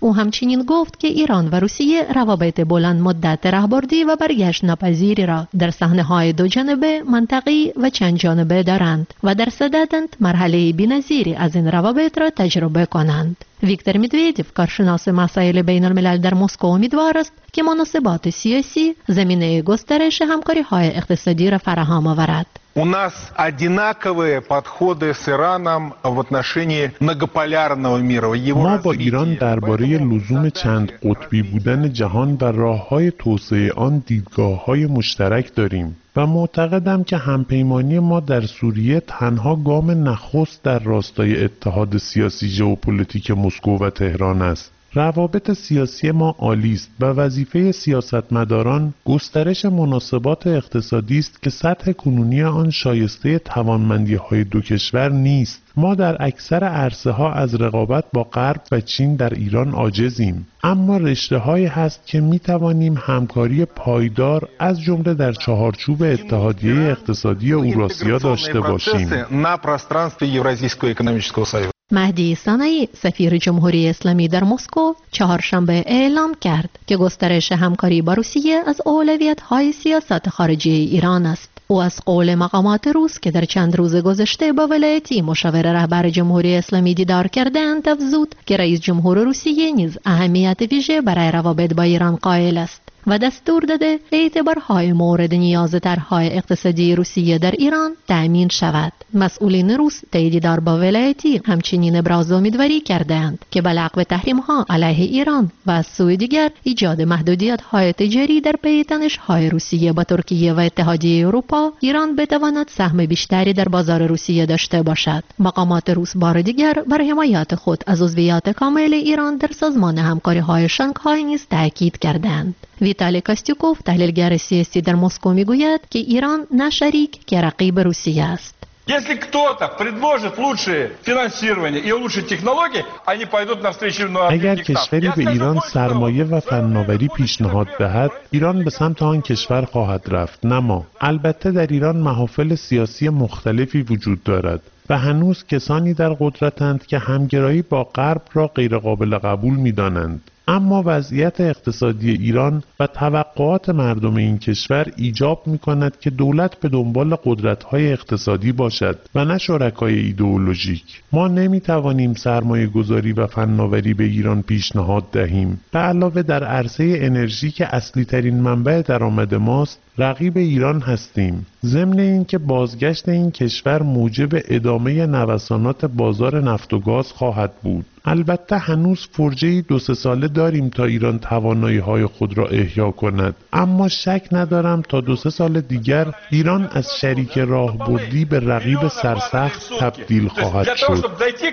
او همچنین گفت که ایران و روسیه روابط بلند مدت راهبردی و برگشت ناپذیری را در صحنه‌های دو جانبه، منطقی و چند جانبه دارند و در صددند مرحله بی‌نظیری از این روابط را تجربه کنند. ویکتور مدویدیف، کارشناس مسائل بین الملل در مسکو، امیدوار است که مناسبات سیاسی زمینه گسترش همکاری‌های اقتصادی را فراهم آورد. У нас одинаковые подходы с Ираном в отношении многополярного мира. ما با ایران درباره لزوم چند قطبی بودن جهان و راه‌های توسعه آن دیدگاه‌های مشترک داریم و معتقدم که همپیمانی ما در سوریه تنها گام نخست در راستای اتحاد سیاسی ژئوپلیتیک مسکو و تهران است. روابط سیاسی ما عالی است و وظیفه سیاستمداران گسترش مناسبات اقتصادی است که سطح کنونی آن شایسته توانمندی‌های دو کشور نیست. ما در اکثر عرصه‌ها از رقابت با غرب و چین در ایران عاجزیم، اما رشته‌هایی هست که می‌توانیم همکاری پایدار از جمله در چهارچوب اتحادیه اقتصادی اوراسیا داشته باشیم. مهدی صنعی، سفیر جمهوری اسلامی در مسکو، چهارشنبه اعلام کرد که گسترش همکاری با روسیه از اولویت‌های سیاست خارجی ایران است. او از قول مقامات روس که در چند روز گذشته با ولایتی مشاور رهبر جمهوری اسلامی دیدار کردند افزود که رئیس جمهور روسیه نیز اهمیت ویژه برای روابط با ایران قائل است و دستور داده اعتبارهای مورد نیاز طرح‌های اقتصادی روسیه در ایران تأمین شود. مسئولین روس طی دیدار با ولایتی همچنین ابراز امیدواری کردند که به لغو تحریم‌ها علیه ایران و از سوی دیگر ایجاد محدودیت‌های تجاری در پی تنش‌های روسیه با ترکیه و اتحادیه اروپا، ایران بتواند سهم بیشتری در بازار روسیه داشته باشد. مقامات روس بار دیگر بر حمایت خود از عضویت کامل ایران در سازمان همکاری‌های شانگهای نیز تاکید کردند. ویتالی کاستیوکوف، تحلیلگر سیاسی در مسکو، میگوید که ایران نه شریک که رقیب روسیه است. Если кто-то предложит лучшее финансирование и лучшие технологии, они пойдут навстречу на اگر کشوری به ایران سرمایه و فناوری پیشنهاد دهد، ایران به سمت آن کشور خواهد رفت، نه ما. البته در ایران محافل سیاسی مختلفی وجود دارد و هنوز کسانی در قدرتند که همگرایی با غرب را غیرقابل قبول می‌دانند. اما وضعیت اقتصادی ایران و توقعات مردم این کشور ایجاب می‌کند که دولت به دنبال قدرت‌های اقتصادی باشد و نه شرکای ایدئولوژیک. ما نمی‌توانیم سرمایه‌گذاری و فناوری به ایران پیشنهاد دهیم. به علاوه در عرصه انرژی که اصلی‌ترین منبع درآمد ماست، رقیب ایران هستیم. ضمن اینکه بازگشت این کشور موجب ادامه نوسانات بازار نفت و گاز خواهد بود. البته هنوز فرجه‌ای دو سه ساله داریم تا ایران توانایی‌های خود را احیا کند، اما شک ندارم تا دو سه سال دیگر ایران از شریک راهبردی به رقیب سرسخت تبدیل خواهد شد.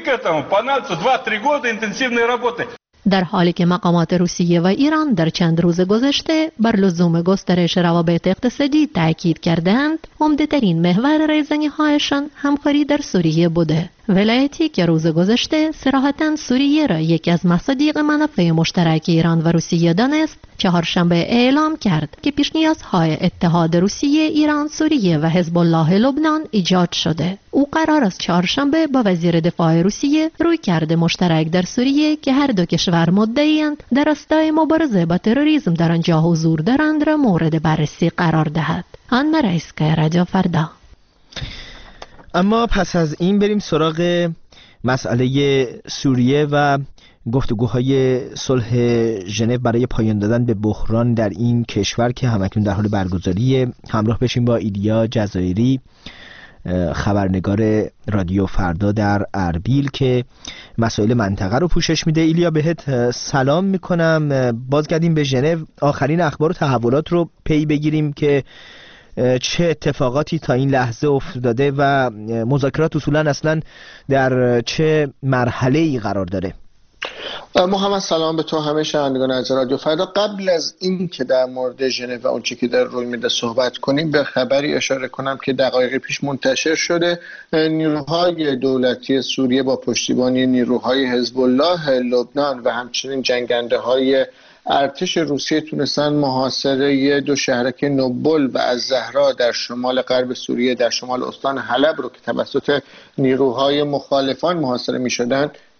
در حالی که مقامات روسیه و ایران در چند روز گذشته بر لزوم گسترش روابط اقتصادی تاکید کردند، عمده‌ترین محور رایزنی‌هایشان همکاری در سوریه بوده. ولایتی که روز گذشته صراحتاً سوریه را یکی از مصادیق منافع مشترک ایران و روسیه دانست، چهارشنبه اعلام کرد که پیش‌نیازهای اتحاد روسیه، ایران، سوریه و حزب الله لبنان ایجاد شده. او قرار است چهارشنبه با وزیر دفاع روسیه رویکرد مشترک در سوریه که هر دو کشور مدعی‌اند در راستای مبارزه با تروریسم در آنجا حضور دارند را مورد بررسی قرار دهد. آن رئیس‌گاه رادیو فردا. اما پس از این بریم سراغ مسئله سوریه و گفتگوهای صلح ژنو برای پایان دادن به بحران در این کشور که همکنون در حال برگزاریه. همراه بشیم با ایلیا جزایری، خبرنگار رادیو فردا در اربیل که مسائل منطقه رو پوشش میده. ایلیا، بهت سلام میکنم. بازگردیم به ژنو، آخرین اخبار و تحولات رو پی بگیریم که چه اتفاقاتی تا این لحظه افتاده و مذاکرات اصولا اصلا در چه مرحله‌ای قرار داره. محمد سلام به تو، همه شنوندگان از رادیو فردا. قبل از این که در مورد ژنو و اون چیزی که در روی میده صحبت کنیم، به خبری اشاره کنم که دقایق پیش منتشر شده. نیروهای دولتی سوریه با پشتیبانی نیروهای حزب الله لبنان و همچنین جنگنده‌های ارتش روسیه تونستن محاصره دو شهرک نوبل و الزهرا در شمال غرب سوریه، در شمال استان حلب رو که توسط نیروهای مخالفان محاصره می شدن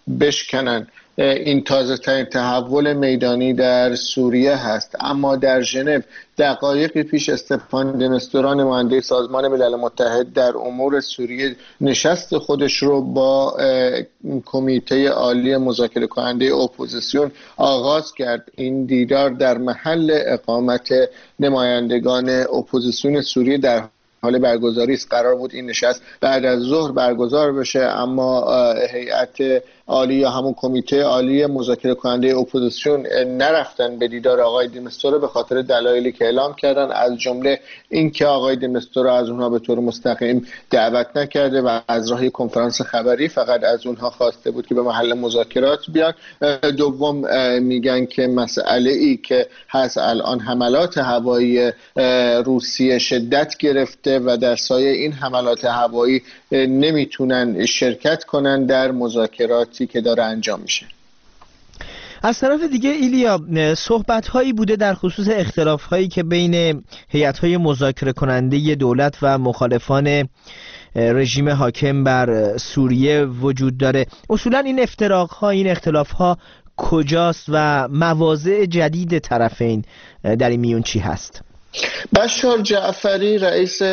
بشکنن. این تازه ترین تحول میدانی در سوریه هست. اما در ژنو دقایقی پیش استفان د مستورا نماینده سازمان ملل متحد در امور سوریه نشست خودش رو با کمیته عالی مذاکره کننده اپوزیسیون آغاز کرد. این دیدار در محل اقامت نمایندگان اپوزیسیون سوریه در حال برگزاری است. قرار بود این نشست بعد از ظهر برگزار بشه، اما هیئت عالی یا همون کمیته عالی مذاکره کننده اپوزیسیون نرفتن به دیدار آقای د مستورا به خاطر دلایلی که اعلام کردن، از جمله اینکه آقای د مستورا از اونها به طور مستقیم دعوت نکرده و از راه کنفرانس خبری فقط از اونها خواسته بود که به محل مذاکرات بیان. دوم میگن که مسئله ای که هست الان حملات هوایی روسیه شدت گرفته و در سایه این حملات هوایی نمیتونن شرکت کنن در مذاکراتی که داره انجام میشه. از طرف دیگه ایلیا، صحبت هایی بوده در خصوص اختلاف هایی که بین هیئت های مذاکره کننده دولت و مخالفان رژیم حاکم بر سوریه وجود داره. اصولا این افتراق ها، این اختلاف ها کجاست و مواضع جدید طرفین در این میون چی هست؟ بشار جعفری رئیس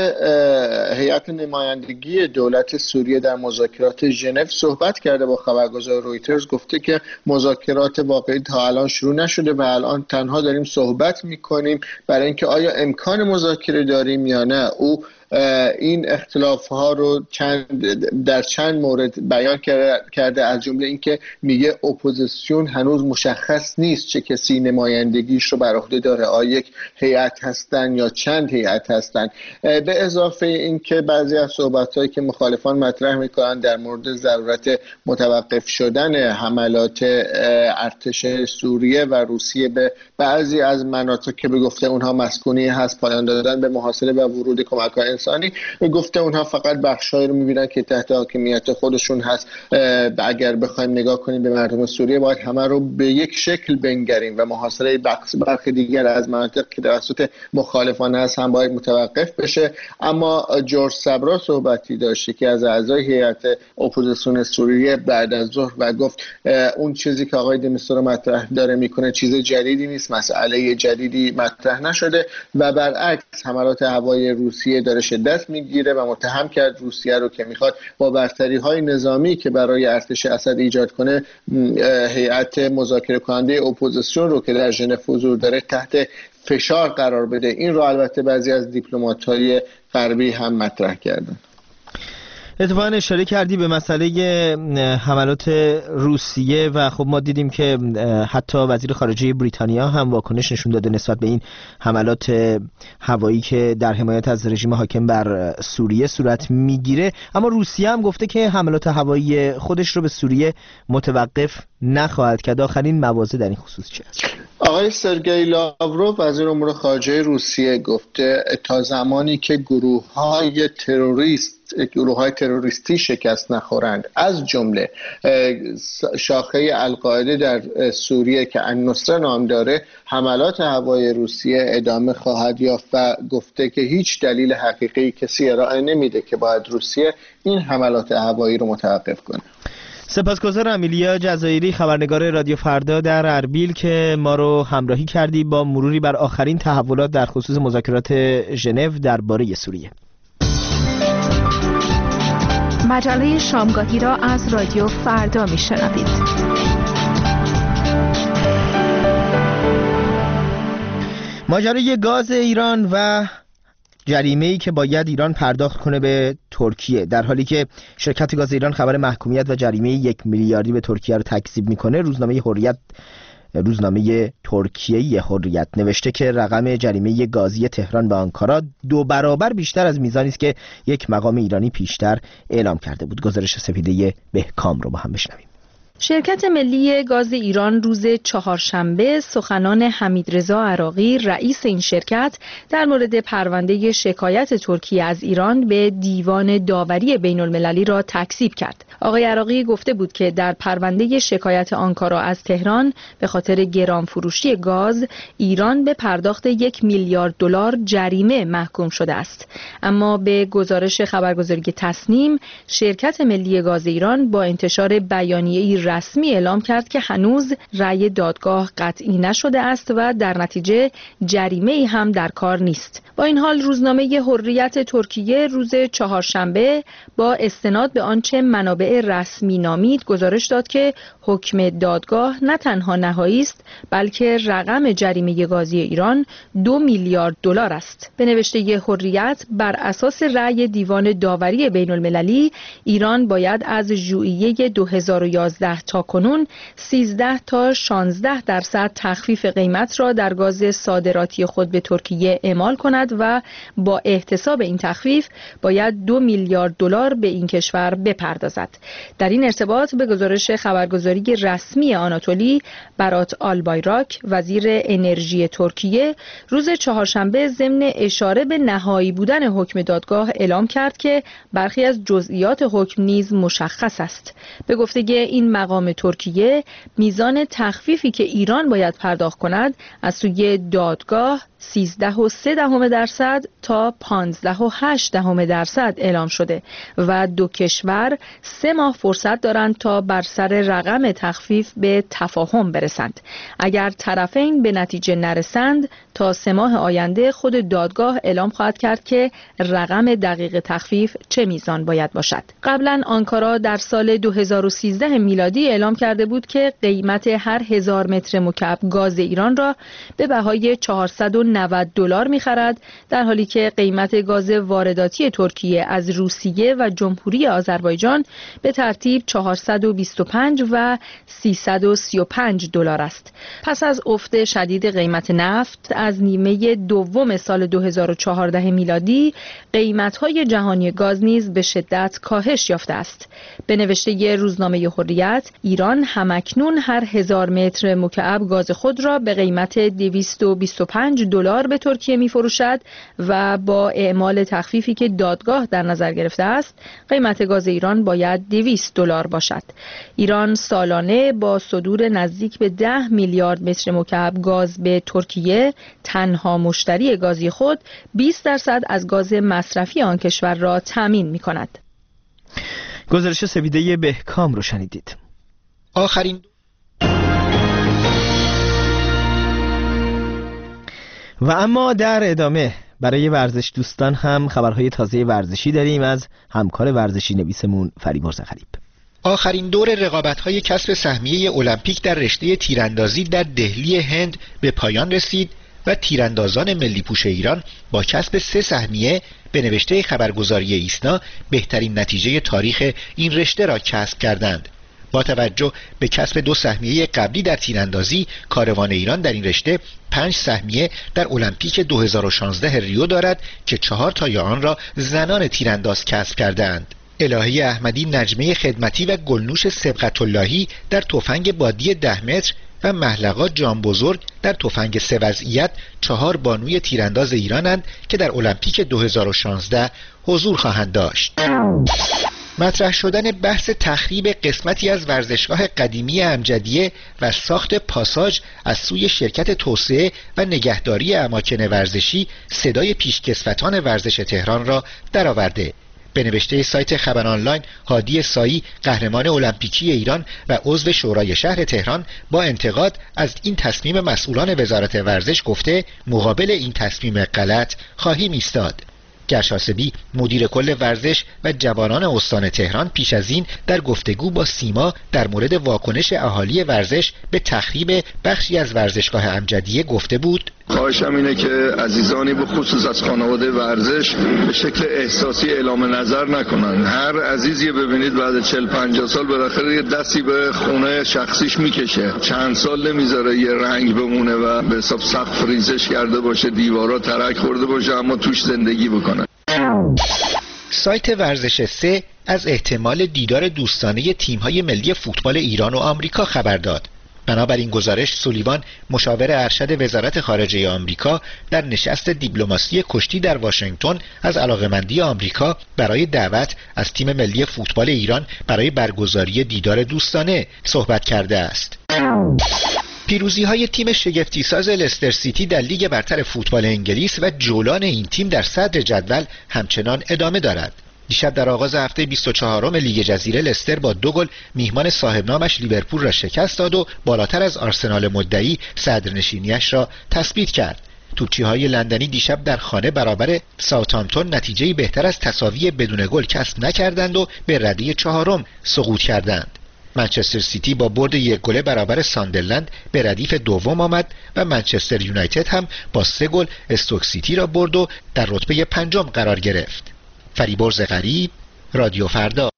هیئت نمایندگی دولت سوریه در مذاکرات ژنو صحبت کرده با خبرگزار رویترز. گفته که مذاکرات واقعی تا الان شروع نشده و الان تنها داریم صحبت میکنیم برای اینکه آیا امکان مذاکره داریم یا نه. او این اختلاف ها رو چند در چند مورد بیان کرده، از جمله اینکه میگه اپوزیسیون هنوز مشخص نیست چه کسی نمایندگیش رو بر عهده داره، آیا یک هیئت هستن یا چند هیئت هستن. به اضافه اینکه بعضی از صحبت‌هایی که مخالفان مطرح میکنن در مورد ضرورت متوقف شدن حملات ارتش سوریه و روسیه به بعضی از مناطق که به گفته اونها مسکونی هست، پایان دادن به محاصره و ورود کمک‌های انسانی. گفته اونها فقط بخشایی رو میبینن که تحت حاکمیت خودشون هست. اگر بخوایم نگاه کنیم به مردم سوریه باید همه رو به یک شکل بنگریم و محاصره برخی دیگر از مناطق که توسط مخالفان هست هم باید متوقف بشه. اما جورج صبرا صحبتی داشت که از اعضای هیئت اپوزیسیون سوریه بعد از ظهر و گفت اون چیزی که آقای د مستورا مطرح داره میکنه چیز جدیدی نیست، مسئله جدیدی مطرح نشده و برعکس حملات هوایی روسیه داره شدت میگیره و متهم کرد روسیه رو که میخواد با برتری های نظامی که برای ارتش اسد ایجاد کنه هیئت مذاکره کننده اپوزیسیون رو که در ژنو حضور داره تحت فشار قرار بده. این رو البته بعضی از دیپلمات‌های غربی هم مطرح کردن. اتفاقا اشاره کردی به مسئله حملات روسیه و خب ما دیدیم که حتی وزیر خارجه بریتانیا هم واکنش نشون داده نسبت به این حملات هوایی که در حمایت از رژیم حاکم بر سوریه صورت میگیره. اما روسیه هم گفته که حملات هوایی خودش رو به سوریه متوقف نخواهد کرد. آخرین مواضع در این خصوص چه است؟ آقای سرگئی لاوروف وزیر امور خارجه روسیه گفته تا زمانی که گروه‌های تروریست گروه‌های تروریستی شکست نخورند، از جمله شاخه القاعده در سوریه که النصره نام داره، حملات هوایی روسیه ادامه خواهد یافت و گفته که هیچ دلیل حقیقی کسی ارائه نمیده که باید روسیه این حملات هوایی رو متوقف کنه. سپاسگزارم ایلیا جزایری، خبرنگار رادیو فردا در اربیل، که ما رو همراهی کردی با مروری بر آخرین تحولات در خصوص مذاکرات ژنو درباره سوریه. مجله شامگاهی را از رادیو فردا میشنوید. ماجرای گاز ایران و جریمه‌ای که باید ایران پرداخت کنه به ترکیه، در حالی که شرکت گاز ایران خبر محکومیت و جریمه یک میلیاردی به ترکیه رو تکذیب میکنه، روزنامه حریت روزنامه ترکیه حریت نوشته که رقم جریمه گازی تهران به آنکارا دو برابر بیشتر از میزانی است که یک مقام ایرانی پیشتر اعلام کرده بود. گزارش سپیده بهکام رو با هم بشنویم. شرکت ملی گاز ایران روز چهارشنبه سخنان حمیدرضا عراقی رئیس این شرکت در مورد پرونده شکایت ترکیه از ایران به دیوان داوری بین المللی را تکذیب کرد. آقای عراقی گفته بود که در پرونده شکایت آنکارا از تهران به خاطر گران فروشی گاز ایران به پرداخت یک میلیارد دلار جریمه محکوم شده است. اما به گزارش خبرگزاری تصنیم، شرکت ملی گاز ایران با انتشار بیانیه‌ای رسمی اعلام کرد که هنوز رأی دادگاه قطعی نشده است و در نتیجه جریمه‌ای هم در کار نیست. با این حال روزنامه حریت ترکیه روز چهارشنبه با استناد به آنچه منابع رسمی نامید گزارش داد که حکم دادگاه نه تنها نهایی است بلکه رقم جریمه گازی ایران دو میلیارد دلار است. به نوشته حریت بر اساس رأی دیوان داوری بین المللی ایران باید از ژوئیه دو هزار و یازده تا کنون سیزده تا شانزده درصد تخفیف قیمت را در گاز صادراتی خود به ترکیه اعمال کند و با احتساب این تخفیف باید دو میلیارد دلار به این کشور بپردازد. در این ارتباط به گزارش خبرگزاری رسمی آناتولی، برات آلبایراک وزیر انرژی ترکیه روز چهارشنبه ضمن اشاره به نهایی بودن حکم دادگاه اعلام کرد که برخی از جزئیات حکم نیز مشخص است. به گفته این مقام ترکیه میزان تخفیفی که ایران باید پرداخت کند از سوی دادگاه سیزده و سه دهم درصد تا پانزده و هشت دهم درصد اعلام شده و دو کشور سه ماه فرصت دارند تا بر سر رقم تخفیف به تفاهم برسند. اگر طرفین به نتیجه نرسند تا سه ماه آینده خود دادگاه اعلام خواهد کرد که رقم دقیق تخفیف چه میزان باید باشد. قبلا آنکارا در سال دو هزار و سیزده میلادی اعلام کرده بود که قیمت هر هزار متر مکعب گاز ایران را به بهای چهارصد و نود دلار می‌خرد، در حالی که قیمت گاز وارداتی ترکیه از روسیه و جمهوری آذربایجان به ترتیب چهارصد و بیست و پنج و سیصد و سی و پنج دلار است. پس از افت شدید قیمت نفت از نیمه دوم سال دو هزار و چهارده میلادی قیمت‌های جهانی گاز نیز به شدت کاهش یافته است. به نوشته روزنامه حریت، ایران همکنون هر هزار متر مکعب گاز خود را به قیمت دویست و بیست و پنج دلار به ترکیه می‌فروشد و با اعمال تخفیفی که دادگاه در نظر گرفته است، قیمت گاز ایران باید دویست دلار باشد. ایران سالانه با صدور نزدیک به ده میلیارد متر مکعب گاز به ترکیه، تنها مشتری گازی خود بیست درصد از گاز مصرفی آن کشور را تامین می‌کند. گزارش سویده بهکام رو شنیدید. آخرین و اما در ادامه برای ورزش دوستان هم خبرهای تازه ورزشی داریم از همکار ورزشی نویسمون فریبرز غریب. آخرین دور رقابت‌های کسب سهمیه المپیک در رشته تیراندازی در دهلی هند به پایان رسید و تیراندازان ملی پوش ایران با کسب سه سهمیه به نوشته خبرگزاری ایسنا بهترین نتیجه تاریخ این رشته را کسب کردند. با توجه به کسب دو سهمیه قبلی در تیراندازی، کاروان ایران در این رشته پنج سهمیه در المپیک دو هزار و شانزده ریو دارد که چهار تای آن را زنان تیرانداز کسب کردند. الهی احمدی نجمه خدمتی و گلنوش سبقت اللهی در تفنگ بادی ده متر و محلقا جان بزرگ در تفنگ سه وضعیت چهار بانوی تیرانداز ایرانند که در المپیک دو هزار و شانزده حضور خواهند داشت. مطرح شدن بحث تخریب قسمتی از ورزشگاه قدیمی امجدیه و ساخت پاساژ از سوی شرکت توسعه و نگهداری اماکن ورزشی صدای پیشکسوتان ورزش تهران را درآورده. به نوشته سایت خبر آنلاین، هادی سایی قهرمان المپیکی ایران و عضو شورای شهر تهران با انتقاد از این تصمیم مسئولان وزارت ورزش گفته مقابل این تصمیم غلط خواهیم ایستاد. گرشاسبی مدیر کل ورزش و جوانان استان تهران پیش از این در گفتگو با سیما در مورد واکنش اهالی ورزش به تخریب بخشی از ورزشگاه امجدیه گفته بود: خواهشم اینه که عزیزانی به خصوص از خانواده ورزش به شکل احساسی اعلام نظر نکنن. هر عزیزی ببینید بعد چهل پنجاه سال بالاخره یه دستی به خونه شخصیش میکشه، چند سال نمیذاره یه رنگ بمونه و به حساب سقف ریزش کرده باشه، دیوارا ترک خورده باشه، اما توش زندگی بکنه. سایت ورزش سه از احتمال دیدار دوستانه تیم‌های ملی فوتبال ایران و آمریکا خبر داد. بنابراین گزارش، سولیوان مشاور ارشد وزارت خارجه آمریکا در نشست دیپلماسی کشتی در واشنگتن از علاقه‌مندی آمریکا برای دعوت از تیم ملی فوتبال ایران برای برگزاری دیدار دوستانه صحبت کرده است. پیروزی‌های تیم شگفتی‌ساز لستر سیتی در لیگ برتر فوتبال انگلیس و جولان این تیم در صدر جدول همچنان ادامه دارد. دیشب در آغاز هفته بیست و چهارم لیگ جزیره لستر با دو گل میهمان صاحبنامش لیورپول را شکست داد و بالاتر از آرسنال مدعی صدرنشینیش را تثبیت کرد. توپچی‌های لندنی دیشب در خانه برابر ساوثهامپتون نتیجه‌ای بهتر از تساوی بدون گل کسب نکردند و به رده چهارم سقوط کردند. منچستر سیتی با برد یک گله برابر ساندرلند به ردیف دوم آمد و منچستر یونایتد هم با سه گل استوک سیتی را برد و در رتبه پنجم قرار گرفت. فریبرز غریب، رادیو فردا.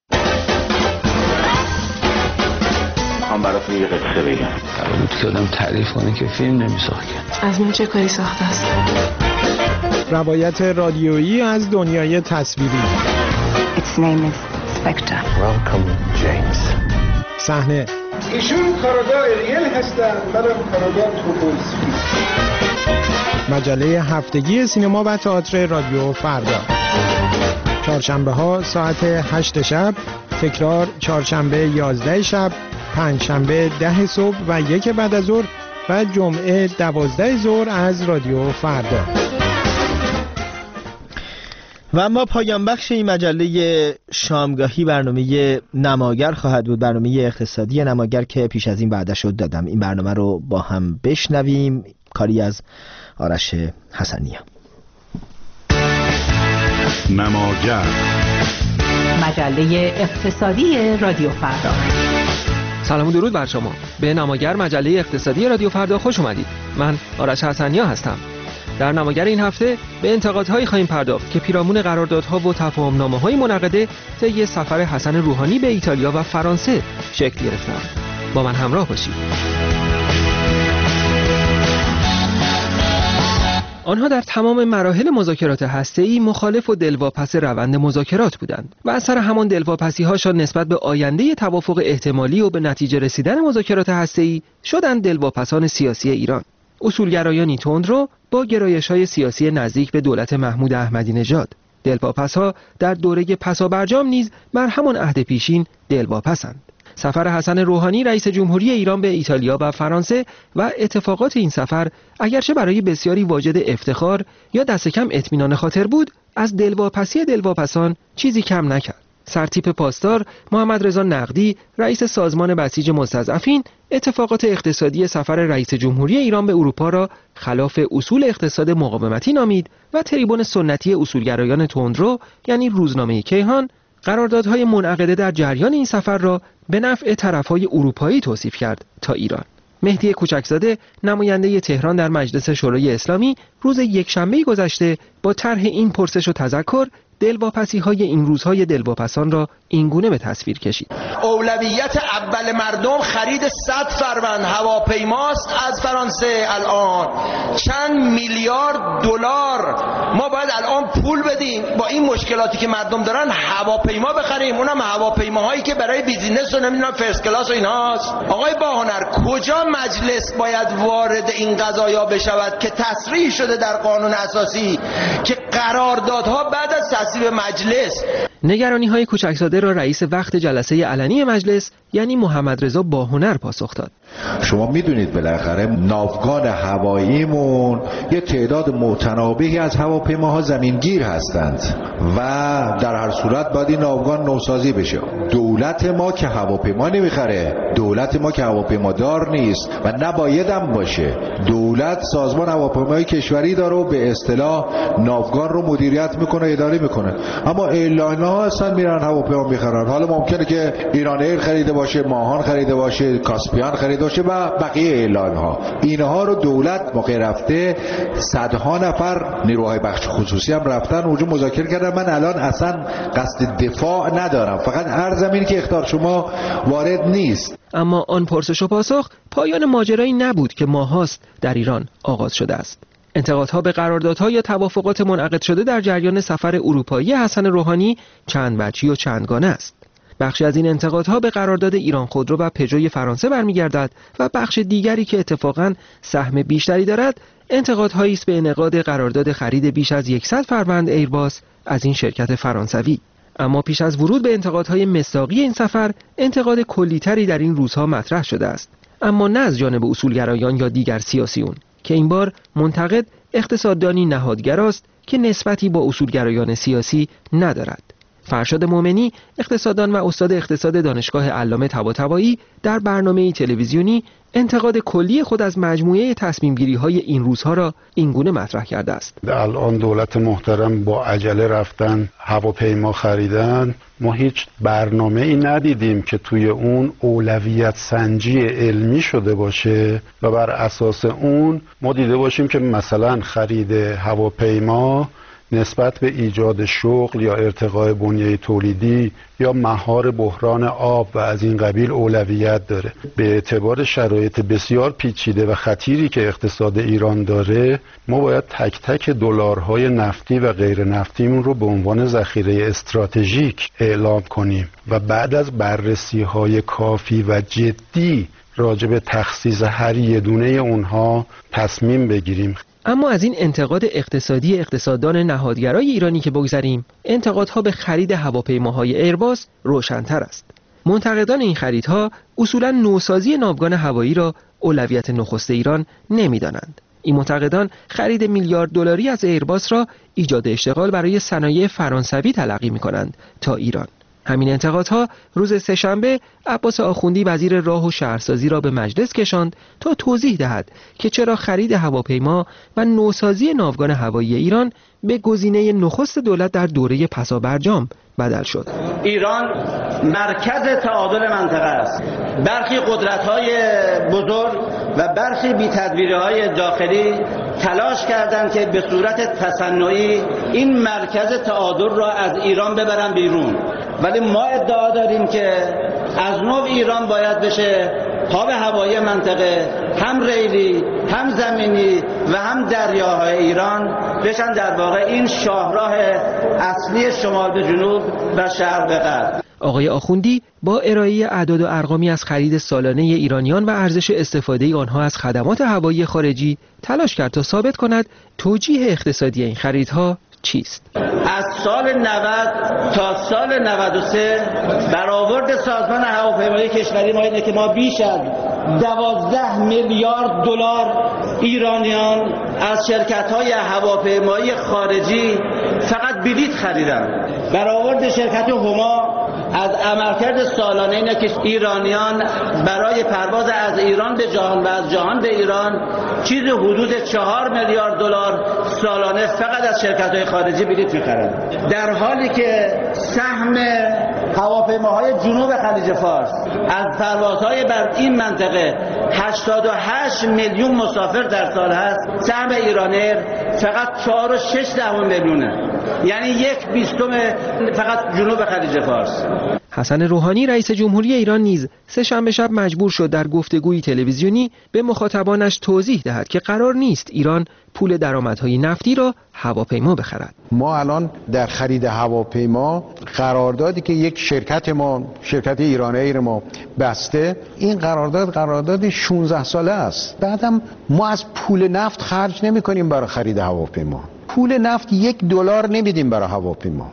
میخوام براتون یه قصه بگم. قرار بود که آدم تعریف کنه که فیلم نمیساخت. از من چه کاری ساخته است؟ روایت رادیویی از دنیای تصویری. Its name is Spectre. Welcome James. صحنه. ایشون کارگاه ریل هستن، منم کارگاه توپولسکی. مجله هفتگی سینما و تئاتر رادیو فردا. چهارشنبه ها ساعت هشت شب، تکرار چهارشنبه یازده شب، پنجشنبه ده صبح و یک بعد از ظهر و جمعه دوازده ظهر از رادیو فردا. و اما پایان بخش این مجله شامگاهی برنامه نماگر خواهد بود، برنامه اقتصادی نماگر که پیش از این وعده شد دادم. این برنامه رو با هم بشنویم، کاری از آرش حسنیه. نماگر، مجله اقتصادی رادیو فردا. سلام و درود بر شما. به نماگر مجله اقتصادی رادیو فردا خوش اومدید. من آرش حسنیه هستم. در نماگر این هفته به انتقادهایی خواهیم پرداخت که پیرامون قراردادها و تفاهم‌نامه‌های منعقده طی سفر حسن روحانی به ایتالیا و فرانسه شکل گرفتند. با من همراه باشید. آنها در تمام مراحل مذاکرات هسته‌ای مخالف و دلواپس روند مذاکرات بودند و اثر همان دلواپسی‌هاشان نسبت به آینده توافق احتمالی و به نتیجه رسیدن مذاکرات هسته‌ای شدند دلواپسان سیاسی ایران. اصولگرایانی تندرو با گرایش‌های سیاسی نزدیک به دولت محمود احمدی نژاد. دلواپس‌ها در دوره پسابرجام نیز بر همان عهد پیشین دلواپسند. سفر حسن روحانی رئیس جمهوری ایران به ایتالیا و فرانسه و اتفاقات این سفر اگرچه برای بسیاری واجد افتخار یا دست کم اطمینان خاطر بود، از دلواپسی دلواپسان چیزی کم نکرد. سرتیپ پاسدار محمد رضا نقدی رئیس سازمان بسیج مستضعفین اتفاقات اقتصادی سفر رئیس جمهوری ایران به اروپا را خلاف اصول اقتصاد مقاومتی نامید و تریبون سنتی اصولگرایان تندرو یعنی روزنامه کیهان قراردادهای منعقده در جریان این سفر را به نفع طرفهای اروپایی توصیف کرد تا ایران. مهدی کوچکزاده نماینده تهران در مجلس شورای اسلامی روز یکشنبه گذشته با طرح این پرسش و تذکر دلواپسی های این روزهای دلواپسان را اینگونه به تصویر کشید. اولویت اول مردم خرید صد فروند هواپیماست از فرانسه. الان چند میلیارد دلار ما باید الان پول بدیم با این مشکلاتی که مردم دارن هواپیما بخریم، اونم هواپیماهایی که برای بیزینس و نمیدونم فرست کلاس و ایناست. آقای باهنر، کجا مجلس باید وارد این قضایا بشود که تصریح شده در قانون اساسی که قراردادها بعد از تصویب مجلس؟ نگرانی های کوچکزاده را رئیس وقت جلسه علنی مجلس یعنی محمد رضا باهنر پاسخ داد. شما میدونید بالاخره ناوگان هواییمون یه تعداد متناوبی از هواپیماها زمینگیر هستند و در هر صورت باید این ناوگان نوسازی بشه. دولت ما که هواپیما نمیخره، دولت ما که هواپیما دار نیست و نباید هم باشه. دولت سازمان هواپیمای کشوری داره و به اصطلاح ناوگان رو مدیریت میکنه، اداره میکنه، اما اعلان‌ها هستن میرن هواپیما میخرن. حالا ممکنه که ایران ایر خریده باشه، ماهان خریده باشه، کاسپیان خریده باشه و بقیه اعلان‌ها. اینها رو دولت موقع رفته صدها نفر نیروهای بخش خصوصی هم رفتن اونجا مذاکره کردن. من الان اصلا قصد دفاع ندارم، فقط عرضم اینه که اخطار شما وارد نیست. اما آن پرسش و پاسخ پایان ماجرایی نبود که ماهاست در ایران آغاز شده است. انتقادها به قراردادها یا توافقات منعقد شده در جریان سفر اروپایی حسن روحانی چند وجهی و چندگانه است. بخشی از این انتقادها به قرارداد ایران خودرو و پژوی فرانسه برمیگردد و بخش دیگری که اتفاقاً سهم بیشتری دارد انتقادهایی است به انعقاد قرارداد خرید بیش از صد فروند ایرباس از این شرکت فرانسوی. اما پیش از ورود به انتقادهای مصداقی این سفر، انتقاد کلی‌تری در این روزها مطرح شده است، اما نه از جانب اصولگرایان یا دیگر سیاسیون که این بار منتقد اقتصاددانی نهادگراست که نسبتی با اصولگرایان سیاسی ندارد. فرشاد مومنی، اقتصاددان و استاد اقتصاد دانشگاه علامه طباطبایی، در برنامه تلویزیونی انتقاد کلی خود از مجموعه تصمیم‌گیری‌های این روزها را اینگونه مطرح کرده است. الان دولت محترم با عجله رفتن هواپیما خریدن. ما هیچ برنامه‌ای ندیدیم که توی اون اولویت سنجی علمی شده باشه و بر اساس اون ما دیده باشیم که مثلا خرید هواپیما نسبت به ایجاد شغل یا ارتقاء بنیه تولیدی یا مهار بحران آب و از این قبیل اولویت داره. به اعتبار شرایط بسیار پیچیده و خطیری که اقتصاد ایران داره، ما باید تک تک دلارهای نفتی و غیر نفتیمون رو به عنوان ذخیره استراتژیک اعلام کنیم و بعد از بررسی‌های کافی و جدی راجع به تخصیص هر یه دونه اونها تصمیم بگیریم. اما از این انتقاد اقتصادی اقتصاددان نهادگرای ایرانی که بگذریم، انتقادها به خرید هواپیماهای ایرباس روشن‌تر است. منتقدان این خریدها اصولاً نوسازی ناوگان هوایی را اولویت نخست ایران نمی‌دانند. این منتقدان خرید میلیارد دلاری از ایرباس را ایجاد اشتغال برای صنایع فرانسوی تلقی می‌کنند تا ایران. همین انتقادها روز سه‌شنبه عباس آخوندی وزیر راه و شهرسازی را به مجلس کشاند تا توضیح دهد که چرا خرید هواپیما و نوسازی ناوگان هوایی ایران به گزینه نخست دولت در دوره پسابرجام بدل شد. ایران مرکز تعادل منطقه است. برخی قدرت‌های بزرگ و برخی بی‌تدبیری‌های داخلی تلاش کردند که به صورت تصنعی این مرکز تعادل را از ایران ببرن بیرون، ولی ما ادعا داریم که از نو ایران باید بشه پا به هوایی منطقه، هم ریلی، هم زمینی و هم دریاهای ایران بشن در واقع این شاهراه اصلی شمال به جنوب و شرق به غرب. آقای آخوندی با ارائه اعداد و ارقامی از خرید سالانه ایرانیان و ارزش استفاده آنها از خدمات هوایی خارجی تلاش کرد تا ثابت کند توجیه اقتصادی این خریدها چیست؟ از سال نود تا سال نود و سه برآورد سازمان هواپیمایی کشوری ما اینه که ما بیش از دوازده میلیارد دلار ایرانیان از شرکت‌های هواپیمایی خارجی فقط بلیط خریدن. برآورد شرکت هما از عملکرد سالانه اینه که ایرانیان برای پرواز از ایران به جهان و از جهان به ایران چیز حدود چهار میلیارد دلار سالانه فقط از شرکت‌های خارجی بلیط می‌خرند، در حالی که سهم هواپیماهای جنوب خلیج فارس از پروازهای بر این منطقه هشتاد و هشت میلیون مسافر در سال هست، سهم ایرانیر فقط چهار و شش دهم میلیونه، یعنی یک بیستم فقط جنوب خلیج فارس. حسن روحانی رئیس جمهوری ایران نیز سه شنبه شب مجبور شد در گفتگوی تلویزیونی به مخاطبانش توضیح دهد که قرار نیست ایران پول درآمدهای نفتی را هواپیما بخرد. ما الان در خرید هواپیما قراردادی که یک شرکت ما شرکت ایران ایر ما بسته، این قرارداد قرارداد شانزده ساله است. بعدم ما از پول نفت خرج نمی کنیم برای خرید هواپیما. پول نفت یک دلار نمیدیم برای هواپیما.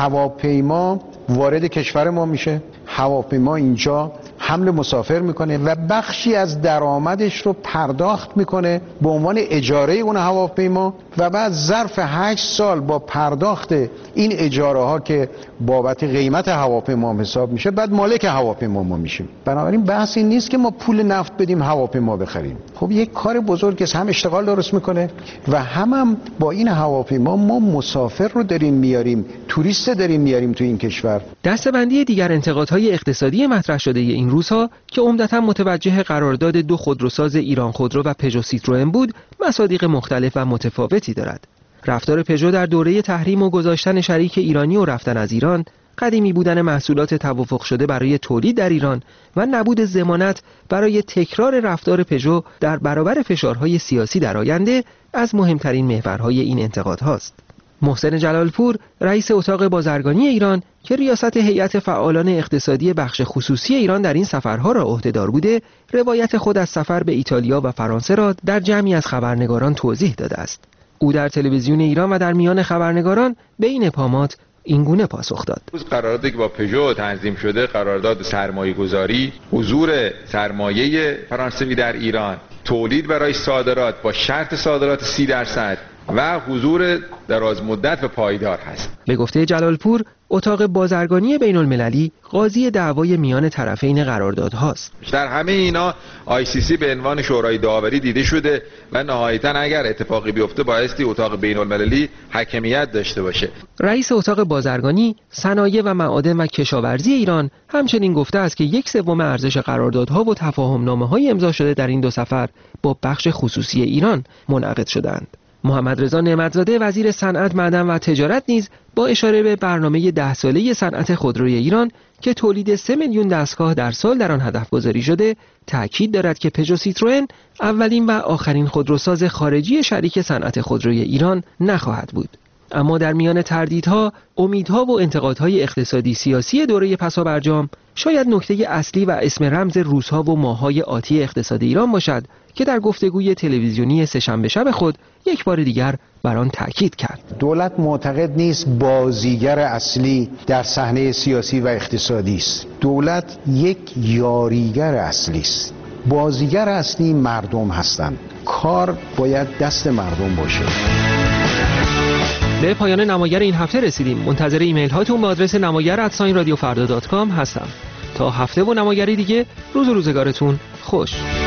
هواپیما وارد کشور ما میشه، هواپیما اینجا حمل مسافر میکنه و بخشی از درآمدش رو پرداخت میکنه به عنوان اجاره اون هواپیما و بعد ظرف هشت سال با پرداخت این اجاره ها که بابت قیمت هواپیما حساب میشه، بعد مالک هواپیما ما میشیم. بنابراین بحث این نیست که ما پول نفت بدیم هواپیما بخریم. خب یک کار بزرگی است، هم اشتغال درست میکنه و هم, هم با این هواپیما ما مسافر رو داریم میاریم، توریست داریم میاریم تو این کشور. دسته‌بندی دیگر انتقادهای اقتصادی مطرح شده این روزها که عمدتاً متوجه قرارداد دو خودروساز ایران خودرو و پژو سیتروئن بود، مصادیق مختلف و متفاوتی دارد. رفتار پژو در دوره تحریم و گذاشتن شریک ایرانی و رفتن از ایران، قدیمی بودن محصولات توافق شده برای تولید در ایران و نبود ضمانت برای تکرار رفتار پژو در برابر فشارهای سیاسی در آینده از مهمترین محورهای این انتقادهاست. محسن جلالپور رئیس اتاق بازرگانی ایران که ریاست هیئت فعالان اقتصادی بخش خصوصی ایران در این سفرها را عهدهدار بوده، روایت خود از سفر به ایتالیا و فرانسه را در جمعی از خبرنگاران توضیح داده است. او در تلویزیون ایران و در میان خبرنگاران به این ابهامات اینگونه پاسخ داد. قراردادی که با پژو تنظیم شده، قرارداد سرمایه‌گذاری، حضور سرمایه فرانسوی در ایران، تولید برای صادرات با شرط صادرات سی درصد و حضور دراز مدت و پایدار هست. به گفته جلالپور، اتاق بازرگانی بین المللی قاضی دعوای میان طرفین قراردادهاست. در همه اینا آی سی سی به عنوان شورای داوری دیده شده و نهایتاً اگر اتفاقی بیفته بایستی اتاق بین المللی حکمیت داشته باشه. رئیس اتاق بازرگانی، صنایع و معادن و کشاورزی ایران همچنین گفته است که یک سوم ارزش قراردادها و تفاهم‌نامه‌های امضا شده در این دو سفر با بخش خصوصی ایران منعقد شدند. محمد رضا نعمت‌زاده وزیر صنعت، معدن و تجارت نیز با اشاره به برنامه ده ساله صنعت خودروی ایران که تولید سه میلیون دستگاه در سال در آن هدف گذاری شده، تأکید دارد که پژو سیتروئن اولین و آخرین خودروساز خارجی شریک صنعت خودروی ایران نخواهد بود. اما در میان تردیدها، امیدها و انتقادهای اقتصادی سیاسی دوره پسابرجام، شاید نکته اصلی و اسم رمز روزها و ماه‌های آتی اقتصاد ایران باشد که در گفتگوی تلویزیونی سه‌شنبه شب خود یک بار دیگر بر آن تاکید کرد. دولت معتقد نیست بازیگر اصلی در صحنه سیاسی و اقتصادی است. دولت یک یاریگر اصلی است. بازیگر اصلی مردم هستند. کار باید دست مردم باشه. به پایان نمایر این هفته رسیدیم. منتظر ایمیل هاتون با آدرس نمایر ات رادیو فردا دات کام هستم. تا هفته و نمایری دیگه، روز و روزگارتون خوش.